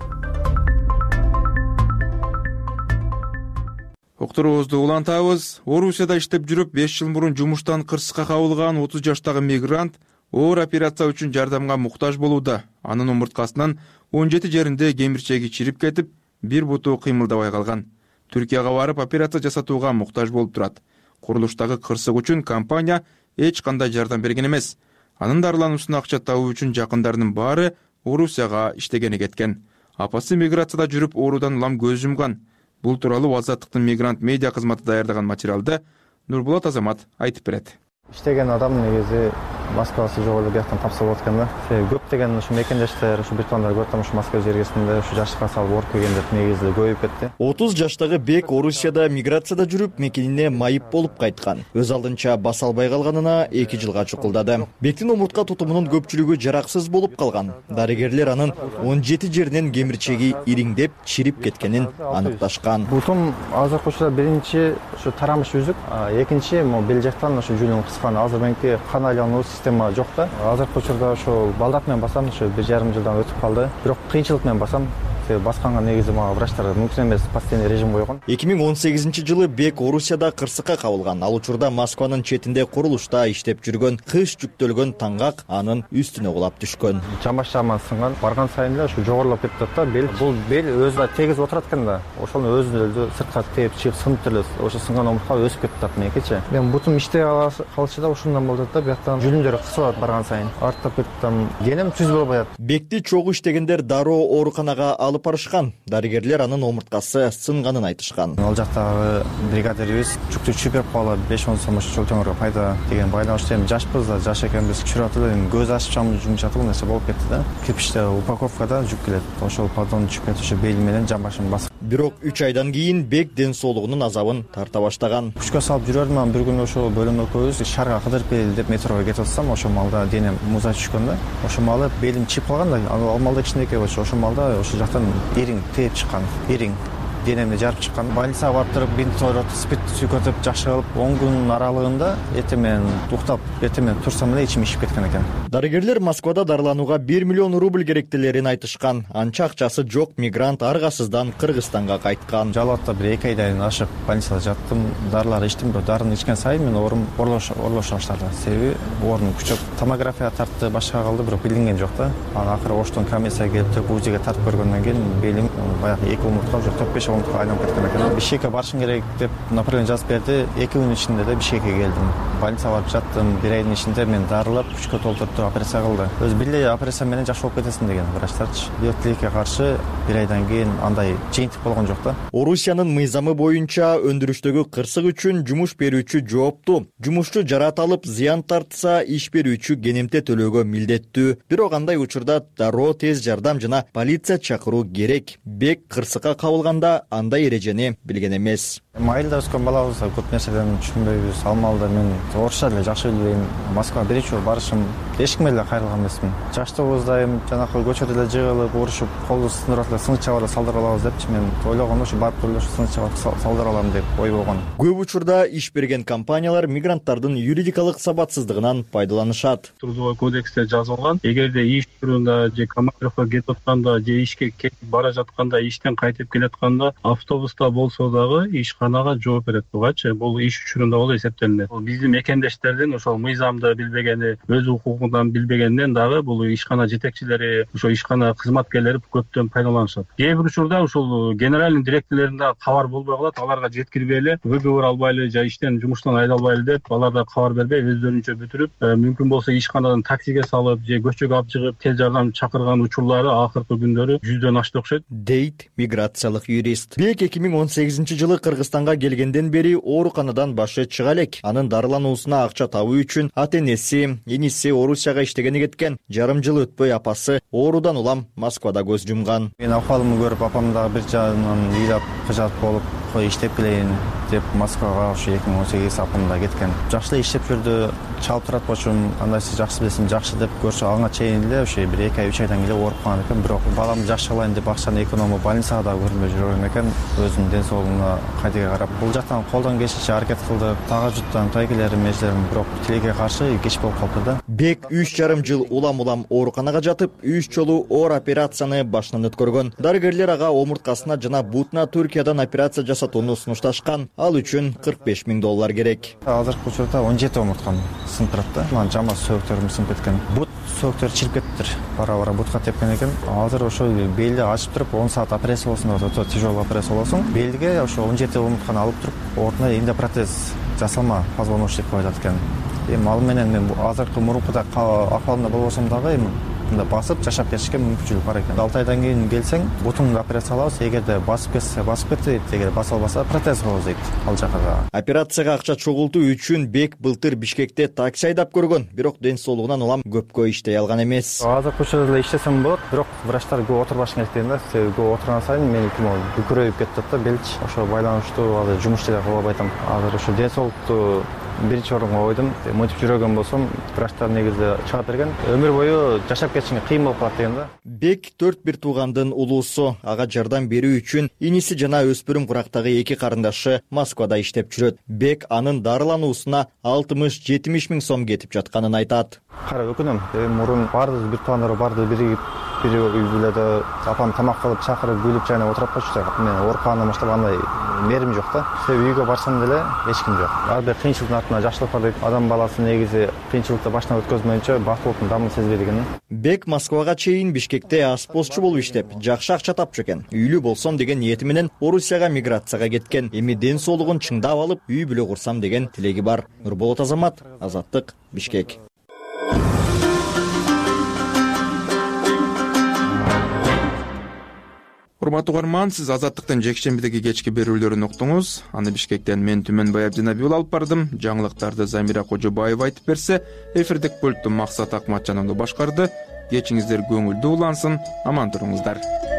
Уктуруубузду улантабыз. Орусияда иштеп жүрүп беш жыл мурун жумуштан кырсыкка кабылган отуз жаштагы мигрант оор операция үчүн жардамга муктаж болууда. Анын омурткасынын он жети жеринде кемирчеги чирип кетип, бир буту кыймылдабай калган. Түркияга барып операция жасатууга муктаж болуп турат. Курулуштагы кырсык үчүн компания эч кандай жардам берген эмес. Анын дарылануусуна акча табуу үчүн жакындарынын баары Орусияга иштегени кеткен. Апасы миграцияда жүрүп оорудан улам көз жумган. Бул тууралуу Азаттыктын мигрант медиа кызматы даярдаган материалды Нурбулат Азамат айтып берет. Иштеген адам негизи Москвасы жок эле бияктан тапса болот экен да. Көптөгөн ушу мекендештер, ушу Британдар көрүп ушу Москва жергесинде ушу жашыкка салып ооруп келгендер негизи көбөйүп кетти. отуз жаштагы Бек Орусияда миграцияда жүрүп, мекенине майып болуп кайткан. Өз алдынча баса албай калганына эки жылга чукулдады. Бектин омуртка тутумунун көпчүлүгү жараксыз болуп калган. Дарыгерлер анын он жети жеринен кемирчеги ириңдеп, чирип кеткенин аныкташкан. Бутум азыркы учурда биринчи ушу тарамыш үзүк, экинчи могу бел жактан ушу жүнүн кыскан. Азыр мененки кан айлануу система жок да. Азыркы учурда ошо балдак менен басам, ошо бир жарым жылдан өтүп калды. Бирок кыйынчылык менен басам. себеби басканга негизи мага врачтар мүмкүн эмес постоянный режим койгон. эки миң он сегизинчи жылы Бек Орусияда кырсыкка кабылган. Ал учурда Москванын четинде курулушта иштеп жүргөн, кыш жүктөлгөн таңгак анын үстүнө кулап түшкөн. Жамбаш жагынан сынган, барган сайын эле ушу жогорулап кетип атат да, бел. Бул бел өзү тегиз отурат экен да. Ошону өзү сыртка тээп чыгып сынып эле ошо сынган омуртка өсүп кетип атат меникичи. Мен бутум иштей калышыда ушундан болуп атат да, бияктан жүнүмдөр кысып атат барган сайын. Артып кетиптам, денем түз болбой атат. Бекти чогуу иштегендер дароо ооруканага алып барышкан. Дарыгерлер анын омурткасы сынганын айтышкан. Ал жактагы бригадирибиз жүктү түшүп берип калып, беш он сом жол төңөргө пайда деген байланышта эми жашпыз да, жаш экенбиз. Түшүрүп атып эми көз ачып жумшатып бул нерсе болуп кетти да. Кирпичте упаковкада жүк келет. Ошол поддон түшүп кетип, ошо бел менен жамбашын басып. Бирок үч айдан кийин Бек ден соолугунун азабын тарта баштаган. Күчкө салып жүрөрдүм, анан бир күнү ошо бөлүм экөөбүз шаарга кыдырып келели деп метрого кетип атсам, ошо маалда денем муза түшкөн да. Ошо маалда белим чип калган да, ал маалда кичинекей болчу. Ошо маалда ошо жактан ириң тээп чыккан, ириң денемди жарып чыккан. Больницага барып туруп бинт ороп, спирт сүйкөтүп жашырып, он күн аралыгында этемен уктап, этемен турсам эле ичим ишип кеткен экен. Дарыгерлер Москвада дарыланууга бир миллион рубль керектелерин айтышкан. Анча акчасы жок мигрант аргасыздан Кыргызстанга кайткан. Жалатта бир эки айдан ашып больницада жаттым, дарылар ичтим, бирок дарыны ичкен сайын мен оорум орлош орлоша баштады. Себеби оорум күчөп, томография тартты, башка калды, бирок билинген жок да. Анан акыры оштон комиссия келип, УЗИге тартып көргөндөн кийин белим баягы эки омуртка уже төрт беш омуртка айланып кеткен экен. Бишкекке барышым керек деп направление жазып берди. эки күн ичинде да Бишкекке келдим. Больницага барып жаттым. бир айдын ичинде мен дарылап, күчкө толтуртуп операция кылды. Өз биле операция менен жакшы болуп кетесиң деген врачтарчы. Диотликке каршы бир айдан кийин андай жыйынтык болгон жок да. Орусиянын мыйзамы боюнча өндүрүштөгү кырсык үчүн жумуш берүүчү жооптуу. Жумушчу жараталып зыян тартса, иш берүүчү кенемте төлөөгө милдеттүү. Бирок андай учурда дароо тез жардам жана полиция чакыруу керек. Бек кырсыкка кабылганда андай эрежени билген эмес. Майылда өскөн балабыз көп нерседен түшүнбөйбүз. Ал маалда мен орусча деле жакшы билбейм. Москвага биринчи жолу барышым эч кимге деле кайрылган эмесмин. Жаштыгыбыздайм, жанакы көчөдө эле жыгылып, урушуп, колду сындырып эле сынык чабарда салдырып алабыз депчи мен ойлогом ушу барып туруп сынык чабарып салдырып алам деп ой болгон. Көп учурда иш берген компаниялар мигранттардын юридикалык сабатсыздыгынан пайдаланышат. Трудовой кодексте жазылган, эгерде иш учурунда же командировкага кетип атканда, же ишке кетип бара жатканда, иштен кайтып келатканда автобуста болсо дагы ишканага жооп берет бугачы. Бул иш учурунда болуп эсептелинет. Биздин мекендештердин ошол мыйзамды билбегени, өз укугунан билбегенден дагы бул ишкана жетекчилери, ошо ишкана кызматкерлери көптөн пайдаланышат. Кээ бир учурда ушул генеральный директорлорунда кабар болбой калат, аларга жеткирбей эле выговор албай эле же иштен жумуштан айдалбай эле деп аларда кабар бербей өздөрүнчө бүтүрүп, мүмкүн болсо ишканадан таксиге салып же көчөгө алып чыгып тез жардам чакырган учурлары акыркы күндөрү жүздөн ашты окшойт, дейт миграциялык юрист. Бек эки миң он сегизинчи жылы Кыргызстанга келгенден бери ооруканадан башы чыга элек. Анын дарылануусуна акча табуу үчүн ата энеси, иниси Орусияга иштегени кеткен. Жарым жыл өтпөй апасы оорудан улам Москвада көз жумган. Мен акыбалымды көрүп, апам дагы бир жагынан ыйлап, кыжаат болуп, кой иштеп келейин деп Москвага ушу эки миң он сегиз апам да кеткен. Жакшы эле иштеп жүрдү, чалып турат болчум, андайсы жакшы билесиң, жакшы деп көрсө аңа чейин эле ошо бир эки ай үч айдан кийин ооруп калган экен. Бирок баламды жакшы кылайын деп акчаны экономдоп больницага да көрүнбөй жүргөн экен. Өзүнүн ден соолугуна кайдыга карап, бул жактан колдон келишинче аракет кылдык. Тагы жуттан тайкелерим, эжелерим, бирок тилекке каршы кеч болуп калды да. Бек үч жарым жыл улам-улам ооруканага жатып, үч жолу оор операцияны башынан өткөргөн. Дарыгерлер ага омурткасына жана бутуна Түркиядан операция жасатууну сунушташкан. Ал үчүн кырк беш миң доллар керек. Азыркы учурда он жети омурткам сынып турат да. Анан жаман сөөктөрүм сынып кеткен. Бут сөөктөр чирип кетиптир. Бара-бара бутка тепкен экен. Азыр ошо белди ачып туруп он саат операция болсун деп атат. Тяжелый операция болсун. Белге ошо он жети омуртканы алып туруп, ордуна эндопротез жасалма позвоночник коюлат экен. Эми ал менен мен азыркы мурункудай акыбалымда болбосом дагы эми мында басып жашап кетишке мүмкүнчүлүк бар экен. алты айдан кийин келсең, бутуңду операция кылабыз, эгерде басып кетсе, басып кетти, эгер баса албаса протез коебуз дейт ал жакка. Операцияга акча чогултуу үчүн Бек былтыр Бишкекте такси айдап көргөн, бирок ден соолугунан улам көпкө иштей алган эмес. Азыркы учурда эле иштесем болот, бирок врачтар көп отурбаш керек деген да. Себеби көп отурган сайын мен бүкүрөйүп кетип да белч. Ошо байланыштуу азыр жумуш деле кыла албай атам. Азыр ошо ден соолукту биринчи орунга койдум. Мынтип жүрөгөн болсом, врачтар негизи чыгат берген. Өмүр бою жашап кетишиңе кыйын болуп калат деген да. Бек төрт бир туугандын улуусу. Ага жардам берүү үчүн иниси жана өспүрүм курактагы эки карындашы Москвада иштеп жүрөт. Бек анын дарылануусуна алтымыш жетимиш миң сом кетип жатканын айтат. кара өкүнөм. Мурун баарыбыз бир туугандар барды биригип бир үй бүлөдө апам тамак кылып чакырып күлүп жана отуруп койчу. Мен ооруканадан баштап андай мээрим жок да. Себеби үйгө барсам деле эч ким жок. Ар бир кыйынчылыктын артында жакшылык бар дейт. Адам баласы негизи кыйынчылыкты башынан өткөзмөйүнчө бактылыктын дамын сезбейт экен. Бек Москвага чейин Бишкекте аспозчу болуп иштеп, жакшы акча тапчу экен. Үйлүү болсом деген ниети менен Орусияга миграцияга кеткен. Эми ден соолугун чыңдап алып, үй бүлө курсам деген тилеги бар. Нурболот Азамат, Азаттык, Бишкек. Урматтуу угарман, сиз Азаттыктын жекшембидеги кечки берүүлөрүн уктуңуз. Аны Бишкектен мен Түмөнбай Абдинабиул алып бардым. Жаңылыктарды Замира Кожобаева айтып берсе, эфирдик пультту Максат Акматжановду башкарды. Кечиңиздер көңүлдүү улансын, аман туруңуздар.